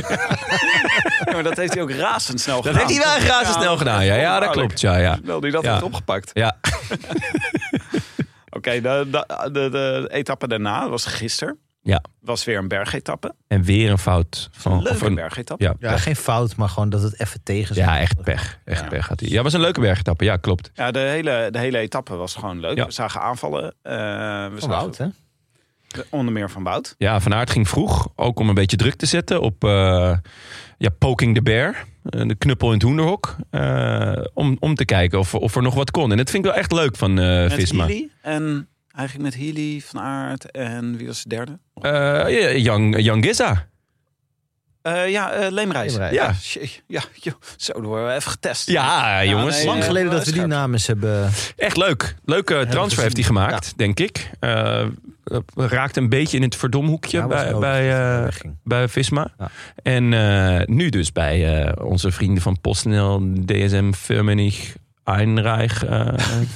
Ja, maar dat heeft hij ook razendsnel Dat gedaan. heeft hij wel razend snel gedaan. Ja, ja, dat klopt. Ja, ja. Wel, die dat Ja. heeft opgepakt. Ja. Oké, okay, de, de, de, de etappe daarna was gisteren. Ja. Was weer een bergetappe. En weer een fout. Van, Een leuke of een, bergetappe. ja, Ja, geen fout, maar gewoon dat het even tegen zat. ja, echt pech. Echt Ja. pech had hij. Ja, was een leuke bergetappe. Ja, klopt. Ja, de hele, de hele etappe was gewoon leuk. Ja. We zagen aanvallen. Uh, we Van zagen Wout, hè? onder meer van Wout. Ja, Van Aert ging vroeg. Ook om een beetje druk te zetten op uh, ja, poking the bear. Uh, de knuppel in het hoenderhok. Uh, om, om te kijken of, of er nog wat kon. En dat vind ik wel echt leuk van uh, Met Visma. Healy. En hij ging met Healy, Van Aert en wie was de derde? Uh, Jan, Jan Giza. Uh, ja, uh, Leemreis. Leemreis. Ja, shit. ja joh. Zo, dan worden we even getest. Ja, jongens. nee, Lang eh, geleden dat we die scherp. namen eens hebben. Echt leuk. Leuke transfer heeft hij gemaakt, denk ik. Uh, raakt een beetje in het verdomhoekje Ja, was bij, nodig bij, dat hij uh, wegging. bij Visma. Ja. En uh, nu dus bij uh, onze vrienden van PostNL, D S M, Firmenich, Einreich, uh,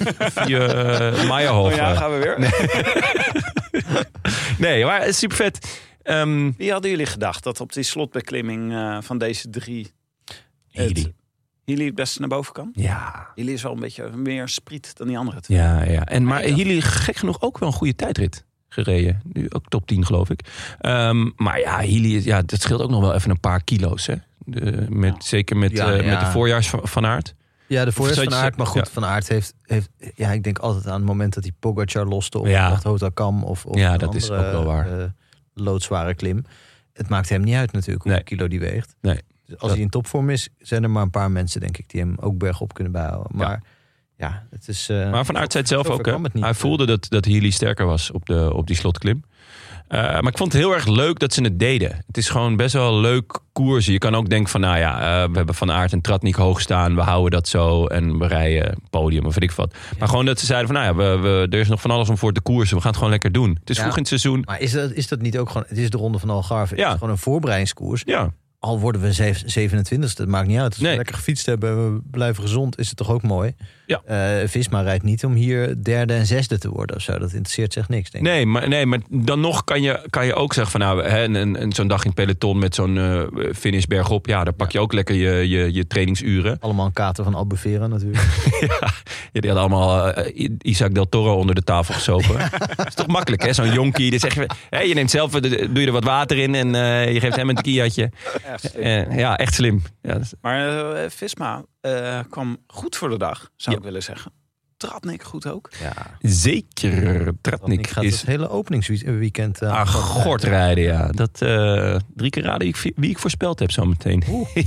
via uh, Meijerhof. Oh ja, gaan we weer. Nee, nee, maar super vet. Um, Wie hadden jullie gedacht dat op die slotbeklimming uh, van deze drie... Healy. Healy het beste naar boven kan? Ja. Healy is wel een beetje meer spriet dan die andere twee. Ja, ja. En, maar Ja. Healy, gek genoeg, ook wel een goede tijdrit gereden. Nu ook top tien, geloof ik. Um, maar ja, Healy, ja, dat scheelt ook nog wel even een paar kilo's. Hè? De, met, Ja. Zeker met, Ja, uh, ja. met de voorjaars van, van Aert. Ja, de voorjaars Of van zou je Aert. Maar goed, ja. Van Aert heeft, heeft... Ja, ik denk altijd aan het moment dat hij Pogacar loste... op Ja. het Hotakam of, of Ja, een dat is andere, ook wel waar. Uh, loodzware klim. Het maakt hem niet uit natuurlijk hoeveel Nee. kilo die weegt. Nee. Dus als Dat- hij in topvorm is, zijn er maar een paar mensen, denk ik, die hem ook bergop kunnen bijhouden. Maar ja, het is... Uh, Maar Van Aert zei het zelf zover ook. Hè? kwam het niet. Hij voelde dat, dat Healy sterker was op, de, op die slotklim. Uh, maar ik vond het heel erg leuk dat ze het deden. Het is gewoon best wel leuk koersen. Je kan ook denken van, nou ja, uh, we hebben Van Aert en Tratnik hoog staan. We houden dat zo en we rijden podium of weet ik wat. Maar gewoon dat ze zeiden van, nou ja, we, we, er is nog van alles om voor te koersen. We gaan het gewoon lekker doen. Het is Ja. vroeg in het seizoen. Maar is dat, is dat niet ook gewoon... Het is de Ronde van Algarve. Ja. Het is gewoon een voorbereidingskoers. Ja, Al worden we zeven- zevenentwintigste, dat maakt niet uit. Als we Nee. lekker gefietst hebben en we blijven gezond, is het toch ook mooi. Ja. Uh, Visma rijdt niet om hier derde en zesde te worden of zo. Dat interesseert zich niks, denk ik. nee, maar, nee, maar dan nog kan je, kan je ook zeggen van, nou, hè, en, en, en zo'n dag in het peloton met zo'n uh, finish bergop. Ja, daar pak je ook lekker je, je, je trainingsuren. Allemaal een kater van Albufeira natuurlijk. Ja, die hadden allemaal uh, Isaac Del Toro onder de tafel gesopen. Dat is toch makkelijk, hè? Zo'n jonkie. Dan zeg je, hè, je neemt zelf, doe je er wat water in en uh, je geeft hem een tequilaatje. Echt. Uh, ja, echt slim. Ja, dat is- Maar uh, Visma uh, kwam goed voor de dag, zou Ja. ik willen zeggen. Tratnik goed ook. Ja, zeker. ik Tratnik gaat is het hele openingsweekend uh, aan gort rijden, ja. Dat uh, drie keer raden wie ik, wie ik voorspeld heb zo meteen.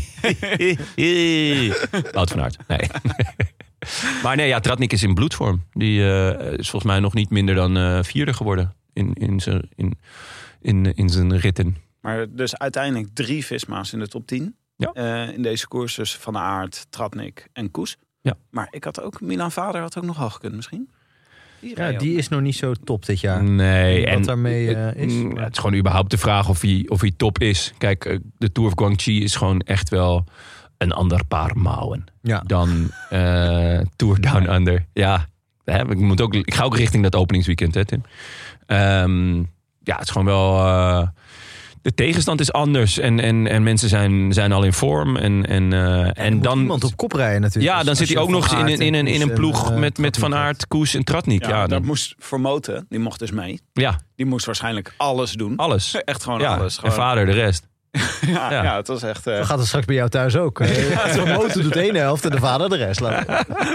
Wout van Aert. Nee. Maar nee, ja, Tratnik is in bloedvorm. Die uh, is volgens mij nog niet minder dan uh, vierde geworden in, in, zijn, in, in, in zijn ritten. Maar dus uiteindelijk drie Visma's in de top tien. Ja. Uh, in deze koers. Dus Van Aert, Tratnik en Koes. Ja. Maar ik had ook, Milan Vader had ook nog hoog gekund misschien. Die, Ja, rijdt die ook. is nog niet zo top dit jaar. Nee, Wat en daarmee uh, is. Mm, het is gewoon überhaupt de vraag of hij, of hij top is. Kijk, uh, de Tour of Guangxi is gewoon echt wel een ander paar mouwen Ja. dan uh, Tour Down Under. Ja, hè, ik, moet ook, ik ga ook richting dat openingsweekend, hè, Tim. Um, ja, het is gewoon wel... Uh, de tegenstand is anders en, en, en mensen zijn, zijn al in vorm. En, en, uh, en, en dan... iemand op kop rijden natuurlijk. Ja, Als- dan als zit hij je ook nog eens Van in, Aert een- in, een, in een en, ploeg uh, met, met Van Tratnik Aert, Koes en Tratnik. Ja, Ja, dat dan, moest Vermoten, die mocht dus mee. ja, Die moest waarschijnlijk alles doen. alles. Echt gewoon Ja, alles. en Gewoon. vader de rest. Ja, Ja. ja, het was echt... uh, Zo gaat het straks bij jou thuis ook. De motor doet de ene helft en de vader de rest. Laat-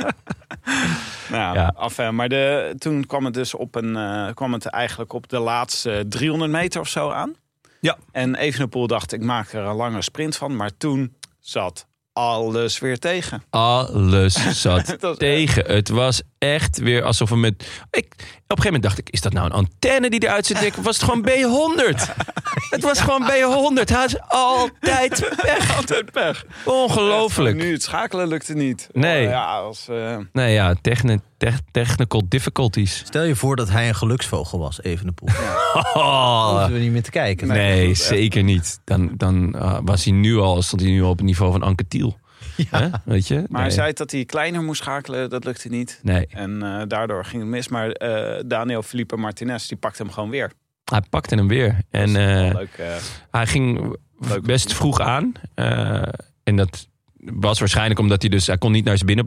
Nou, Ja. af, eh, maar de, toen kwam het dus op een, uh, kwam het eigenlijk op de laatste driehonderd meter of zo aan. Ja. En Evenepoel dacht, ik maak er een lange sprint van. Maar toen zat alles weer tegen. Alles zat Het was tegen. Het was echt weer alsof we met... Ik, op een gegeven moment dacht ik, is dat nou een antenne die eruit zit? Ik, was het gewoon B honderd? Het was gewoon B honderd. Hij is altijd pech. Altijd pech. Ongelooflijk. Nu het schakelen lukte niet. Nee. Oh, ja, als, uh, Nee, ja, techni- te- technical difficulties. Stel je voor dat hij een geluksvogel was, Evenepoel. Dan Oh, hoeven we niet meer te kijken. nee, dat is echt- zeker niet. Dan, dan uh, was hij nu al, stond hij nu al op het niveau van Anke Thiel. Hè? Weet je? maar nee. hij zei dat hij kleiner moest schakelen. Dat lukte niet. Nee, En uh, daardoor ging het mis. Maar uh, Daniel Felipe Martinez, die pakte hem gewoon weer. hij pakte hem weer. En Dat is wel uh, leuk. Uh, hij ging Leuk. best vroeg aan. Uh, en dat was waarschijnlijk omdat hij dus... Hij kon niet naar zijn binnenblad.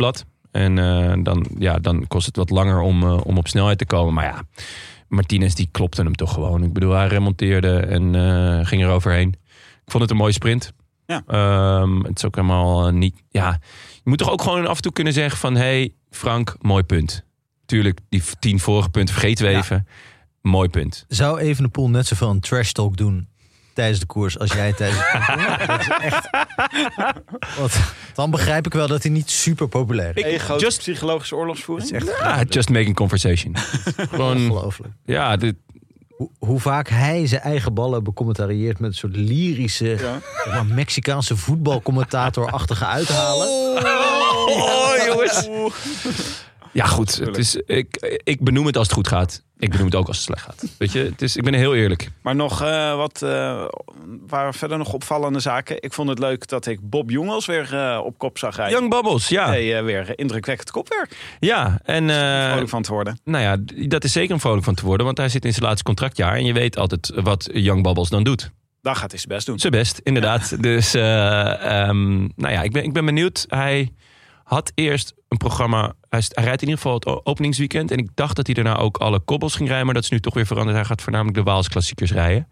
En uh, dan, ja, dan kost het wat langer om, uh, om op snelheid te komen. Maar ja, Martinez die klopte hem toch gewoon. Ik bedoel, hij remonteerde en uh, ging er overheen. Ik vond het een mooie sprint. Ja. Um, het is ook helemaal uh, niet... Ja, je moet toch ook gewoon af en toe kunnen zeggen van... Hé, hey, Frank, mooi punt. Tuurlijk, die tien vorige punten vergeten we even. Ja. Mooi punt. Zou Evenepoel net zoveel een trash talk doen tijdens de koers als jij tijdens de koers? Dat is echt... Want dan begrijp ik wel dat hij niet super populair is. Ego, just psychologische oorlogsvoering. Het is echt ja, just making conversation. Gewoon, ongelooflijk. Ja, dit... Hoe, hoe vaak hij zijn eigen ballen becommentarieert met een soort lyrische, ja. zeg maar, Mexicaanse voetbalcommentator-achtige uithalen. Oh, oh jongens. Ja, goed. Het is, ik, ik benoem het als het goed gaat. Ik benoem het ook als het slecht gaat. Weet je, het is, ik ben heel eerlijk. Maar nog uh, wat uh, waren verder nog opvallende zaken. Ik vond het leuk dat ik Bob Jongels weer uh, op kop zag rijden. Young Bubbles, ja. Nee, uh, weer indrukwekkend kopwerk. Ja, en uh, vrolijk van te worden. Nou ja, dat is zeker een vrolijk van te worden, want hij zit in zijn laatste contractjaar en je weet altijd wat Young Bubbles dan doet. Dan gaat hij zijn best doen. Zijn best, inderdaad. Ja. Dus, uh, um, nou ja, ik ben, ik ben benieuwd. Hij had eerst een programma. Hij, hij rijdt in ieder geval het openingsweekend. En ik dacht dat hij daarna ook alle kobbels ging rijden. Maar dat is nu toch weer veranderd. Hij gaat voornamelijk de Waals klassiekers rijden.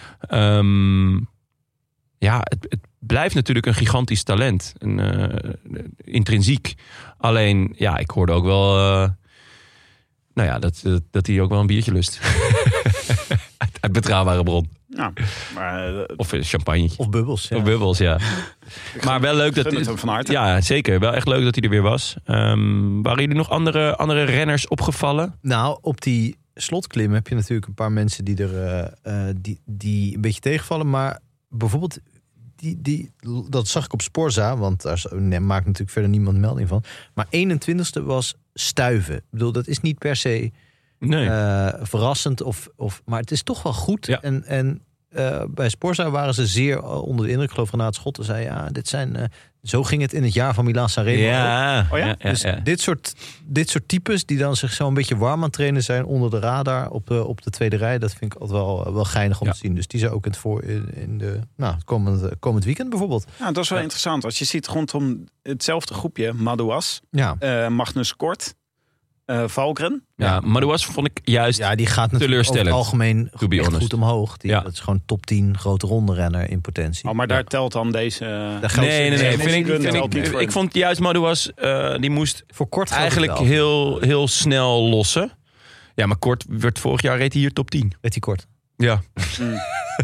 Um, ja, het, het blijft natuurlijk een gigantisch talent. Een, uh, intrinsiek. Alleen, ja, ik hoorde ook wel... Uh, nou ja, dat, dat, dat hij ook wel een biertje lust. uit, uit betrouwbare bron. Ja, maar, uh, of champagne. Of bubbels. Ja. Of bubbels, ja. Maar wel leuk dat hij... van harte. Ja, zeker. Wel echt leuk dat hij er weer was. Um, waren jullie nog andere, andere renners opgevallen? Nou, op die slotklim heb je natuurlijk een paar mensen die er uh, die, die een beetje tegenvallen. Maar bijvoorbeeld, die, die, dat zag ik op Sporza, want daar maakt natuurlijk verder niemand melding van. Maar eenentwintigste was Stuyven. Ik bedoel, dat is niet per se... Nee. Uh, verrassend, of, of, maar het is toch wel goed. Ja. En, en uh, bij Sporza waren ze zeer onder de indruk. Ik geloof Renaat Schotten zei, ja, dit zijn... Uh, zo ging het in het jaar van Milaan-San Remo. Ja. Oh ja? Ja, ja, dus ja. Dit, soort, dit soort types die dan zich zo een beetje warm aan het trainen zijn onder de radar op de, op de tweede rij, dat vind ik altijd wel, wel geinig om ja. te zien. Dus die zou ook in het, voor, in, in de, nou, het komend, komend weekend bijvoorbeeld. Ja, dat is wel ja. interessant. Als je ziet rondom hetzelfde groepje, Madouas, ja. uh, Magnus Kort, Uh, Valgren. Ja, Madouas vond ik juist ja, die gaat natuurlijk over het algemeen echt goed omhoog. Die, ja. Dat is gewoon top tien grote ronde renner in potentie. Oh, maar daar ja. telt dan deze... Uh, nee, nee, nee. Vind ik, vind ik, ik vond juist Madouas, uh, die moest voor Kort eigenlijk heel, heel snel lossen. Ja, maar Kort werd vorig jaar reed hij hier top tien. Reed hij Kort? Ja. Mm.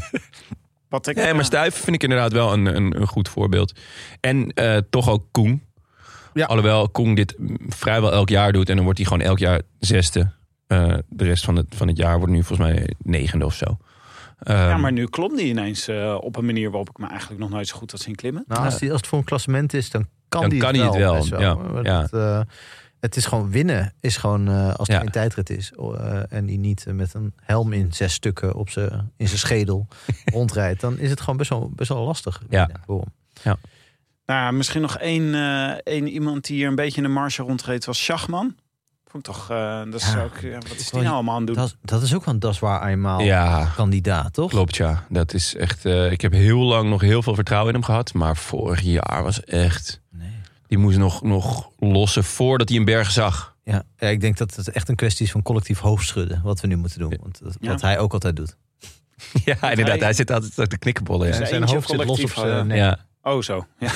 Wat ik, nee, maar Stuyven vind ik inderdaad wel een, een, een goed voorbeeld. En uh, toch ook Koen. Ja. Alhoewel Koen dit vrijwel elk jaar doet. En dan wordt hij gewoon elk jaar zesde. Uh, de rest van het, van het jaar wordt nu volgens mij negende of zo. Um, ja, maar nu klopt hij ineens uh, op een manier waarop ik me eigenlijk nog nooit zo goed had zien klimmen. Nou, als, die, als het voor een klassement is, dan kan, dan die kan het hij wel. het wel. Ja. Ja. Het, uh, het is gewoon winnen. Is gewoon uh, als het ja. geen tijdrit is. Uh, en die niet uh, met een helm in zes stukken op zijn, in zijn schedel rondrijdt. Dan is het gewoon best wel, best wel lastig. Ja. Voor hem. Ja. Nou, misschien nog één, uh, één iemand die hier een beetje in de marge rondreed was Schachman. Vond ik toch, uh, dat is ja, ook, ja, wat is die nou allemaal aan het doen? Dat, dat is ook wel een Das waar eenmaal ja, kandidaat, toch? Klopt, ja. Dat is echt. Uh, ik heb heel lang nog heel veel vertrouwen in hem gehad, maar vorig jaar was echt. Nee. Die moest nog, nog lossen voordat hij een berg zag. Ja, ja, ik denk dat het echt een kwestie is van collectief hoofdschudden wat we nu moeten doen, want dat, ja. wat hij ook altijd doet. Ja, inderdaad. Hij, hij zit altijd te knikkenbollen. Ja. Ja, zijn hoofd zit los op zijn nek. Ja. Oh, zo. Ja.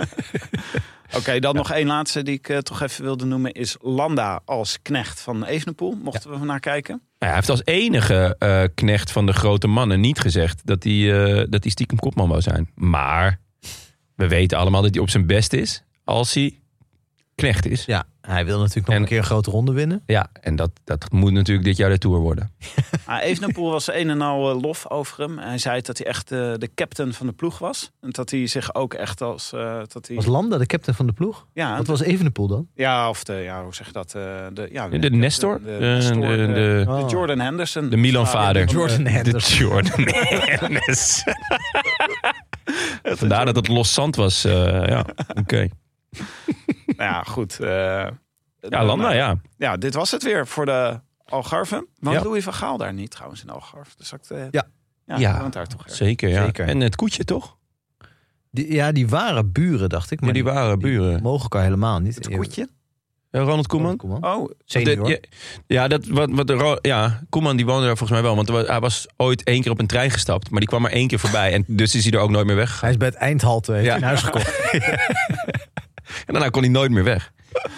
Oké, okay, dan ja. nog één laatste die ik uh, toch even wilde noemen is Landa als knecht van Evenepoel. Mochten ja. we naar kijken. Ja, hij heeft als enige uh, knecht van de grote mannen niet gezegd dat hij, uh, dat hij stiekem kopman wou zijn. Maar we weten allemaal dat hij op zijn best is als hij knecht is. Ja, hij wil natuurlijk nog en, een keer een grote ronde winnen. Ja, en dat, dat moet natuurlijk dit jaar de Tour worden. Ah, Evenepoel was een en al lof over hem. Hij zei dat hij echt uh, de captain van de ploeg was. En dat hij zich ook echt als... Uh, dat hij... Was Landa de captain van de ploeg? Ja. Wat was Evenepoel dan? Ja, of de, ja, hoe zeg je dat? Uh, de, ja, de, de Nestor? De, de, Nestor, de, de, de, de, de Jordan Henderson. De Milan-vader. De Jordan Henderson. De Jordan Henderson. Vandaar dat het los zand was. Uh, ja, oké. Okay. Nou ja, goed. Uh, ja, Landa, uh, ja. Ja, dit was het weer voor de Algarve. Want ja. Louis van Gaal daar niet trouwens in Algarve. Dus ik, uh, ja, ja, ja daar toch zeker, ja. zeker. En het koetje toch? Die, ja, die waren buren, dacht ik. Maar ja, die waren buren. Die mogen elkaar helemaal niet. Het koetje? Ronald Koeman. Koeman. Oh, Senior. De- ja, ja, dat, wat, wat de, Ro- ja, Koeman die woonde daar volgens mij wel. Want er wa- hij was ooit één keer op een trein gestapt. Maar die kwam maar één keer voorbij. En dus is hij er ook nooit meer weg. Hij is bij het eindhalte heeft Ja. hij een huis gekocht. En daarna kon hij nooit meer weg.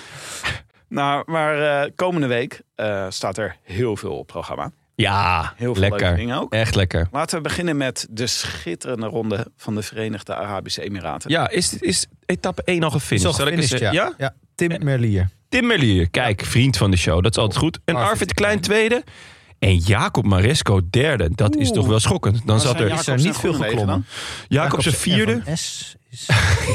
nou, maar uh, komende week uh, staat er heel veel op programma. Ja, Heel veel leuke lekker. dingen ook. Echt lekker. Laten we beginnen met de schitterende ronde van de Verenigde Arabische Emiraten. Ja, is, is etappe één al gefinished? Is al Zal ik eens, gefinished, ja. ja? ja. Tim Merlier. Tim Merlier, kijk, vriend van de show. Dat is altijd goed. En Arvid Arvid de Klein tweede. En Jacob Maresco derde. Dat is toch wel schokkend. Dan zat er Is er niet veel geklommen. Jacobsen vierde. Van S is...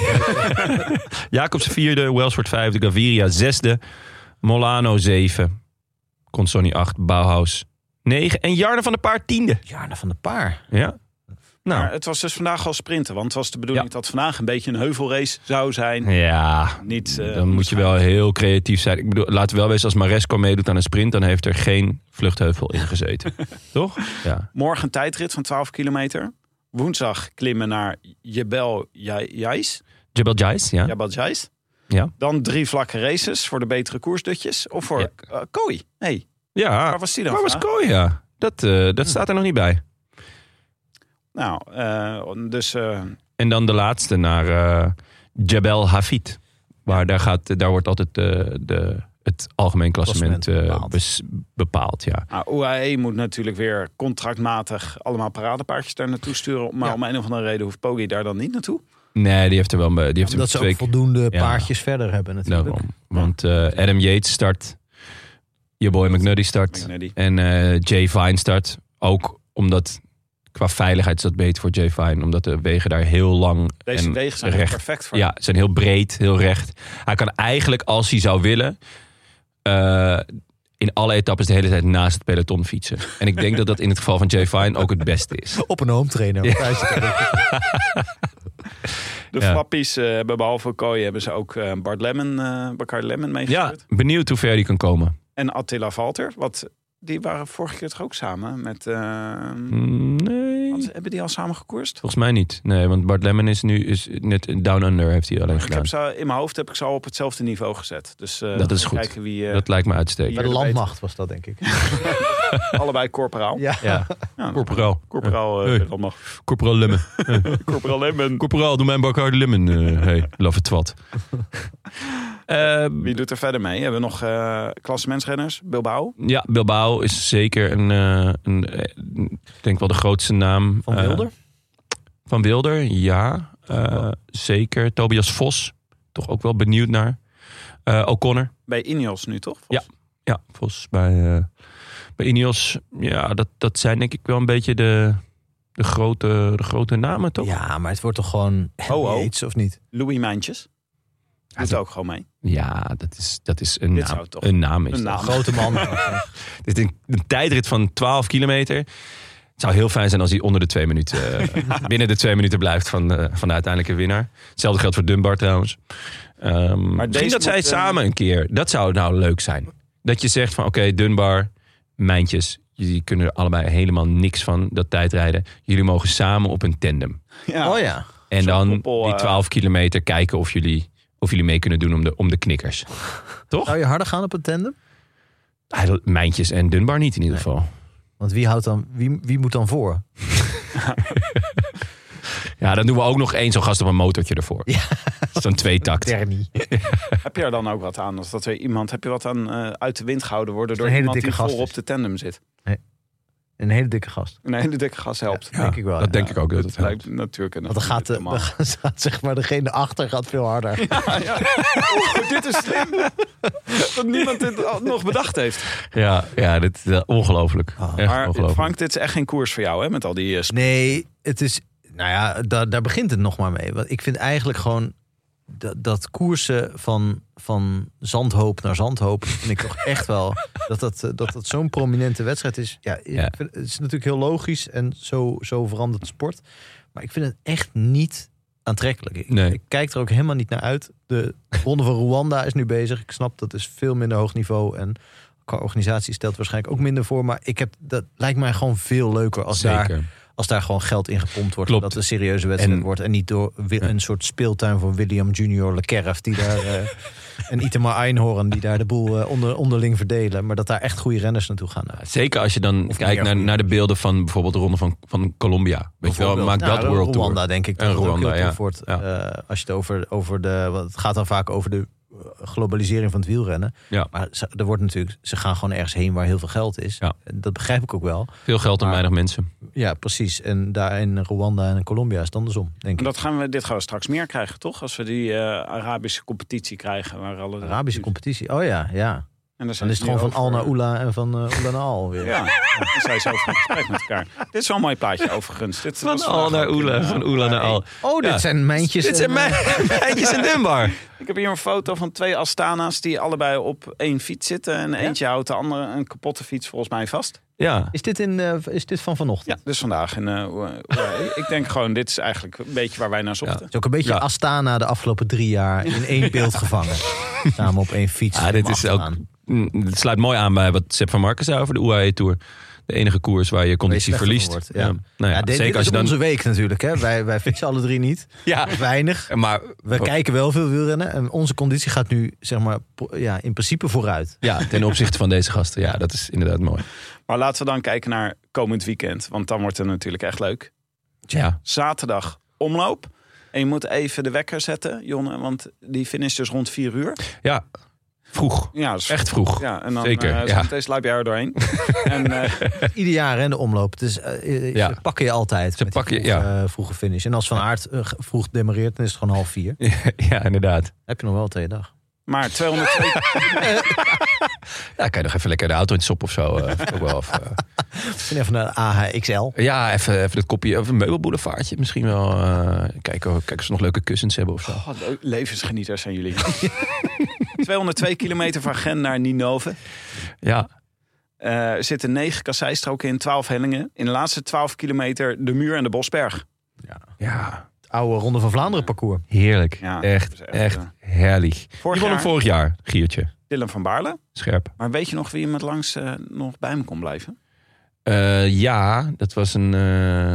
Jacobsen vierde. Welsford vijfde. Gaviria zesde. Molano zeven. Consoni acht. Bauhaus negen. En Jarne van der Paard tiende. Jarne van de Paar. Ja. Nou, Maar het was dus vandaag al sprinten. Want het was de bedoeling Ja. dat vandaag een beetje een heuvelrace zou zijn. ja, Niet, uh, dan moet je wel heel creatief zijn. Ik bedoel, laten we wel wezen, als Maresco meedoet aan een sprint, dan heeft er geen vluchtheuvel in gezeten. Toch? Ja. Morgen een tijdrit van twaalf kilometer. Woensdag klimmen naar Jebel Jais. Jebel Jais, ja. Jebel Jais. Ja. Dan drie vlakke races voor de betere koersdutjes. Of voor Ja. uh, Kooi. Hey, Ja, waar was die dan? waar was vandaag? Kooi? Ja. Dat, uh, dat staat er nog niet bij. Nou, uh, dus... Uh, En dan de laatste naar uh, Jebel Hafid. Waar daar, gaat, daar wordt altijd uh, de, het algemeen klassement uh, bepaald. bes- bepaald. Ja. nou, U A E moet natuurlijk weer contractmatig allemaal paradepaardjes daar naartoe sturen. Maar Ja. om een of andere reden hoeft Poggi daar dan niet naartoe. Nee, die heeft er wel die heeft er Omdat ze twee ook voldoende Ja. paardjes verder hebben natuurlijk. Daarom. Want uh, Adam Yates start. Je boy McNuddy start. McNuddy. En uh, Jay Vine start. Ook omdat qua veiligheid is dat beter voor Jay Vine. Omdat de wegen daar heel lang Deze en wegen zijn recht. perfect voor Ja, ze zijn heel breed, heel recht. Hij kan eigenlijk, als hij zou willen, uh, in alle etappes de hele tijd naast het peloton fietsen. En ik denk dat dat in het geval van Jay Vine ook het beste is. Op een home trainer. Ja. Hij zit er- De Ja. flappies uh, hebben behalve Kooi hebben ze ook uh, Bart Lemmen, uh, Bakar Lemmen Ja, meegestuurd. benieuwd hoe ver die kan komen. En Attila Valter. Wat, die waren vorige keer toch ook samen met... Uh, Nee, wat- hebben die al samen gekoerst? volgens mij niet. Nee, want Bart Lemmen is nu is net Down Under heeft hij alleen Ik gedaan. heb ze, in mijn hoofd heb ik ze al op hetzelfde niveau gezet. Dus uh, Dat is goed. kijken wie uh, Dat lijkt me uitstekend. Bij de Hier landmacht was dat, denk ik. allebei corporaal. Ja. Ja, Ja, corporaal. corporaal uh, Hey. dat mag. Corporaal Lemmen. Corporaal Lemmen. Corporaal, doe mijn Bakar Lemmen. Uh, hey, love het wat. Uh, Wie doet er verder mee? Hebben we nog uh, klassementsrenners? Bilbao? Ja, Bilbao is zeker een, uh, een, uh, ik denk wel de grootste naam. Van Uh, Wilder? Van Wilder, ja. Uh, zeker. Tobias Vos, toch ook wel benieuwd naar. Uh, O'Connor. Bij Ineos nu, toch? Ja. Ja, Vos bij, uh, bij Ineos. Ja, dat, dat zijn denk ik wel een beetje de, de, grote, de grote namen, toch? Ja, maar het wordt toch gewoon Ho, ho. Yates, of niet? Louis Mijntjes. Doet dat- ook gewoon mee. Ja, dat is, dat is een, Dit naam. zou toch Een naam is een dat. naam. Grote man. Dit is een, een tijdrit van twaalf kilometer. Het zou heel fijn zijn als hij onder de twee minuten, uh, binnen de twee minuten blijft van, uh, van de uiteindelijke winnaar. Hetzelfde geldt voor Dunbar trouwens. Um, misschien deze dat zij moet, uh, samen een keer, dat zou nou leuk zijn. Dat je zegt van oké, okay, Dunbar, Mijntjes, jullie kunnen er allebei helemaal niks van, dat tijdrijden. Jullie mogen samen op een tandem. Ja. Oh ja. En Zo'n dan koppel, die uh, twaalf kilometer kijken of jullie, of jullie mee kunnen doen om de, om de knikkers. Toch? Zou je harder gaan op een tandem? Ah, Mijntjes en Dunbar niet in ieder geval. Want wie, houdt dan, wie, wie moet dan voor? Ja, dan doen we ook nog één zo'n gast op een motortje ervoor. Ja. Zo'n tweetakt. Ternie. Heb je er dan ook wat aan? Als dat er iemand, heb je wat aan uh, uit de wind gehouden worden door Een hele iemand dikke die gast voor is. op de tandem zit? Een hele dikke gast. Een hele dikke gast helpt. Ja, denk ik wel. Dat ja. denk ik ook dat het helpt. Lijkt natuurlijk een Want dan gaat, de, dan gaat zeg maar degene achter gaat veel harder. Ja, ja. Oh, dit is slim. Dat niemand dit al nog bedacht heeft. Ja, ja, dit is uh, ongelooflijk. Oh. Echt Maar ongelooflijk. Frank, dit is echt geen koers voor jou, hè? Met al die... Uh, sp- Nee, het is... Nou ja, daar, daar begint het nog maar mee. Want ik vind eigenlijk gewoon... Dat, dat koersen van, van zandhoop naar zandhoop... vind ik toch echt wel... dat dat, dat, dat zo'n prominente wedstrijd is. Ja, Ja. Ik vind, het is natuurlijk heel logisch. En zo, zo verandert de sport. Maar ik vind het echt niet aantrekkelijk. Ik, Nee. ik kijk er ook helemaal niet naar uit. De Ronde van Rwanda is nu bezig. Ik snap, dat is veel minder hoog niveau. En qua organisatie stelt waarschijnlijk ook minder voor. Maar ik heb, dat lijkt mij gewoon veel leuker als daar... Zeker. Als daar gewoon geld in gepompt wordt. Klopt. Dat het een serieuze wedstrijd En- wordt. En niet door wi- Ja. een soort speeltuin van William Junior Lekerf. Die daar, uh, en Itamar Einhorn die daar de boel uh, onder, onderling verdelen. Maar dat daar echt goede renners naartoe gaan. Uh. Zeker als je dan Of kijkt meer naar, goeie. naar de beelden van bijvoorbeeld de ronde van, van Colombia. Weet je wel, maak Nou, dat World Tour. Rwanda denk ik dat En het ook Rwanda, heel ja. tof wordt. Ja. Uh, als je het over, over de... Want het gaat dan vaak over de globalisering van het wielrennen. Ja. Maar ze, er wordt natuurlijk, ze gaan gewoon ergens heen waar heel veel geld is. Ja. Dat begrijp ik ook wel. Veel geld en Maar- weinig mensen. Ja, precies. En daar in Rwanda en Colombia is het andersom, denk En ik. dat gaan we, dit gaan we straks meer krijgen, toch? Als we die uh, Arabische competitie krijgen. Waar alle, Arabische competitie. Oh ja, ja. En dan, Dan is het gewoon van Al naar Oela en van uh, Oela naar Al weer. Ja, dan zijn ze over in gesprek met elkaar. Dit is wel een mooi plaatje overigens. Dit Van was Al vandaag naar ook Oela, in, uh, van Oela naar Al. Oh, dit Ja. zijn mijntjes. Dit zijn en, mijn meidjes in Dunbar. Ik heb hier een foto van twee Astana's die allebei op één fiets zitten. En eentje houdt de andere een kapotte fiets volgens mij vast. Ja. Is dit, in, uh, is dit van vanochtend? Ja, dus vandaag. En, uh, uh, ik denk gewoon, dit is eigenlijk een beetje waar wij naar zochten. Het is ook een beetje Ja. Astana de afgelopen drie jaar in één beeld gevangen. Samen op één fiets. Ah, dit om is af te ook, gaan. mm, het sluit mooi aan bij wat Sepp van Marken zei over de U A E Tour. De enige koers waar je conditie Waar je slechter verliest. van wordt, ja. Nou ja, Ja, dit, zeker dit als is je dan. onze week natuurlijk. Hè. Wij, wij fietsen alle drie niet. Ja, Weinig. maar We kijken wel veel wielrennen. En onze conditie gaat nu zeg maar, po- ja, in principe vooruit. ja, ten opzichte van deze gasten. Ja, dat is inderdaad mooi. Maar laten we dan kijken naar komend weekend. Want dan wordt het natuurlijk echt leuk. Ja, Zaterdag omloop. En je moet even de wekker zetten, Jonne. Want die finish dus rond vier uur. ja. Vroeg. Ja, dat is Echt vroeg. Ja, en dan Zeker, uh, ja. zometeen sluip je er doorheen. en, uh, Ieder jaar hè, de omloop. Dus, uh, Ja. Ze pakken je altijd. Ze met die pakken je, vroege, ja. uh, vroege finish. En als Van Aert uh, vroeg demareert, dan is het gewoon half vier. Ja, inderdaad. Heb je nog wel twee dag. maar tweehonderdtwee... Ja, kan je nog even lekker de auto in het sop of zo. Uh, ook wel, of, uh, Misschien even naar de A H X L. ja, even, even dat kopje. Of een meubelboulevardje misschien wel. Uh, kijken, kijken of ze nog leuke kussens hebben of zo. Oh, le- levensgenieters zijn jullie. tweehonderdtwee kilometer van Gent naar Ninove. Ja, Uh, er zitten negen kasseistroken in, twaalf hellingen. In de laatste twaalf kilometer de muur en de Bosberg. ja. Oude Ronde van Vlaanderen parcours. Heerlijk. Ja, echt, dat is echt, echt, herrlich. Vorig Die won hem jaar vorig jaar, Giertje. Dylan van Baarle. Scherp. Maar weet je nog wie hem het langst uh, nog bij me kon blijven? Uh, ja, dat was een, uh,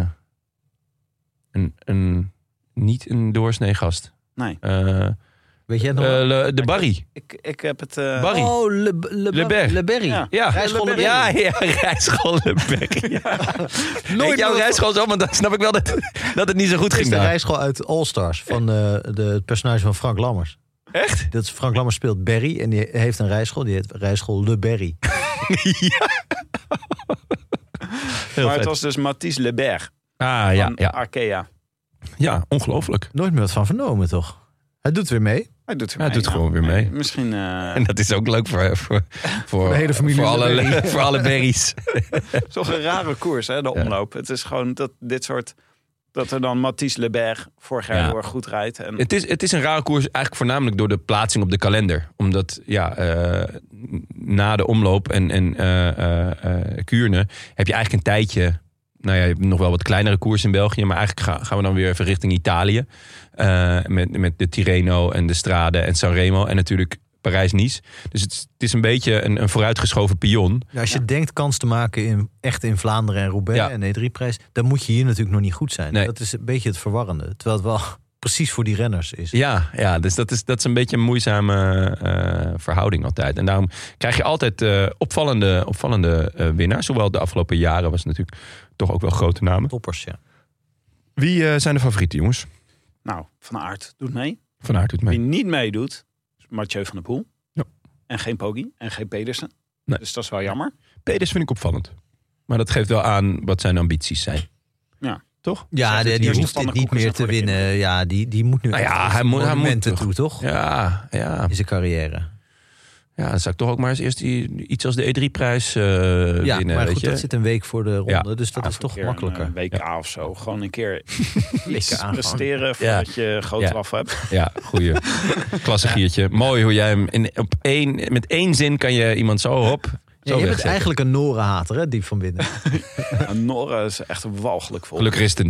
een, een... Niet een doorsnee gast. Nee. Uh, Weet jij het nog? uh, le, de Barry. Ik, ik heb het... Uh, Barry. Oh, Le, Le, Le Berg. Le Berry. Ja. Ja, Rijschool Le ja, Berry. ja, Rijschool Le Berry. Ja. Nooit jouw meer- rijschool zo, want dan snap ik wel dat, dat het niet zo goed Het is ging de daar. rijschool uit All Stars. Van uh, de, het personage van Frank Lammers. Echt? Dat is Frank Lammers speelt Berry. En die heeft een rijschool. Die heet Rijschool Le Berry. Heel maar het vet. was dus Mathis Leberg Ah, ja, van ja. Arkea. Ja, ongelooflijk. Nooit meer wat van vernomen, toch? Hij doet weer mee. Hij doet, er Hij mee, doet nou. gewoon weer mee. Misschien... Uh, En dat is ook leuk voor, voor, voor, de hele familie voor, alle, Berry. voor alle berries. toch een rare koers, hè, de omloop. Het is gewoon dat dit soort... Dat er dan Mathis Leberg vorig jaar Ja. heel erg goed rijdt. En Het is, het is een rare koers, eigenlijk voornamelijk door de plaatsing op de kalender. Omdat ja, uh, na de omloop en, en uh, uh, uh, Kuurne heb je eigenlijk een tijdje... Nou ja, je hebt nog wel wat kleinere koers in België. Maar eigenlijk ga, gaan we dan weer even richting Italië. Uh, met, met de Tirreno en de Strade en Sanremo. En natuurlijk Parijs-Nice. Dus het, het is een beetje een, een vooruitgeschoven pion. Ja, als je Ja. denkt kans te maken in, echt in Vlaanderen en Roubaix Ja. en de E drie prijs... dan moet je hier natuurlijk nog niet goed zijn. Nee. Dat is een beetje het verwarrende. Terwijl het wel precies voor die renners is. Ja, ja, dus dat is, dat is een beetje een moeizame uh, verhouding altijd. En daarom krijg je altijd uh, opvallende, opvallende uh, winnaars. Zowel de afgelopen jaren was het natuurlijk toch ook wel grote namen. Toppers, ja. Wie uh, zijn de favorieten, jongens? nou, Van Aert doet mee. Van Aert doet mee. Wie niet meedoet, is Mathieu van der Poel. Ja. En geen Poggi en geen Pedersen. Nee. Dus dat is wel jammer. Peders vind ik opvallend. Maar dat geeft wel aan wat zijn ambities zijn. Ja. Toch? Ja, Zegt die, het die eerste hoeft van dit de niet meer koekjes te voor de winnen. Ja, die, die moet nu Nou ja, echt hij moet- hij moet monumenten toch. toe, toch? Ja, ja. In zijn carrière. Ja, dan zou ik toch ook maar eens eerst die, iets als de E drie prijs uh, Ja, winnen. maar weet goed, je? dat zit een week voor de ronde. Ja. Dus dat Ja, is of toch een keer makkelijker. Een W K of zo. Gewoon een keer iets aangaan. presteren voordat je grote Ja. waf hebt. Ja, goeie. Klasse Giertje. Mooi hoe jij hem in, op één, met één zin kan je iemand zo op. Zo Ja, je bent wegzetten. eigenlijk een Norenhater, hè, diep van binnen. En Norre is echt walgelijk vol. Gelukkig is het een Deen.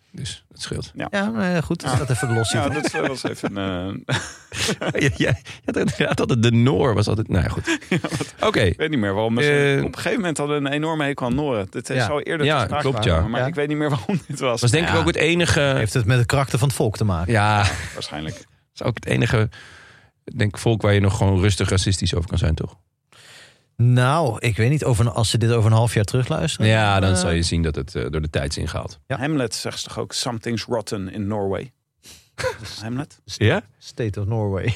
Dus dat scheelt. Ja, Ja, nou, goed. Ja. Dat even los. ja dat was even... Uh... ja, ja, ja, dat het de Noor was altijd... Nou ja, goed. Oké. Okay. Ik weet niet meer waarom. Uh, op een gegeven moment hadden we een enorme hekel aan Noren. Dit Ja. zou eerder Ja, te sprake klopt, waren, ja. Maar Ja. ik weet niet meer waarom dit was. was denk ik Ja. ook het enige... Heeft het met het karakter van het volk te maken? Ja, Waarschijnlijk. is ook het enige denk, volk waar je nog gewoon rustig racistisch over kan zijn, toch? Nou, ik weet niet. Over, als ze dit over een half jaar terugluisteren. Ja, dan uh, zal je zien dat het uh, door de tijd is ingehaald. Ja. Hamlet zegt toch ook something's rotten in Norway? Hamlet? Ja? State of Norway.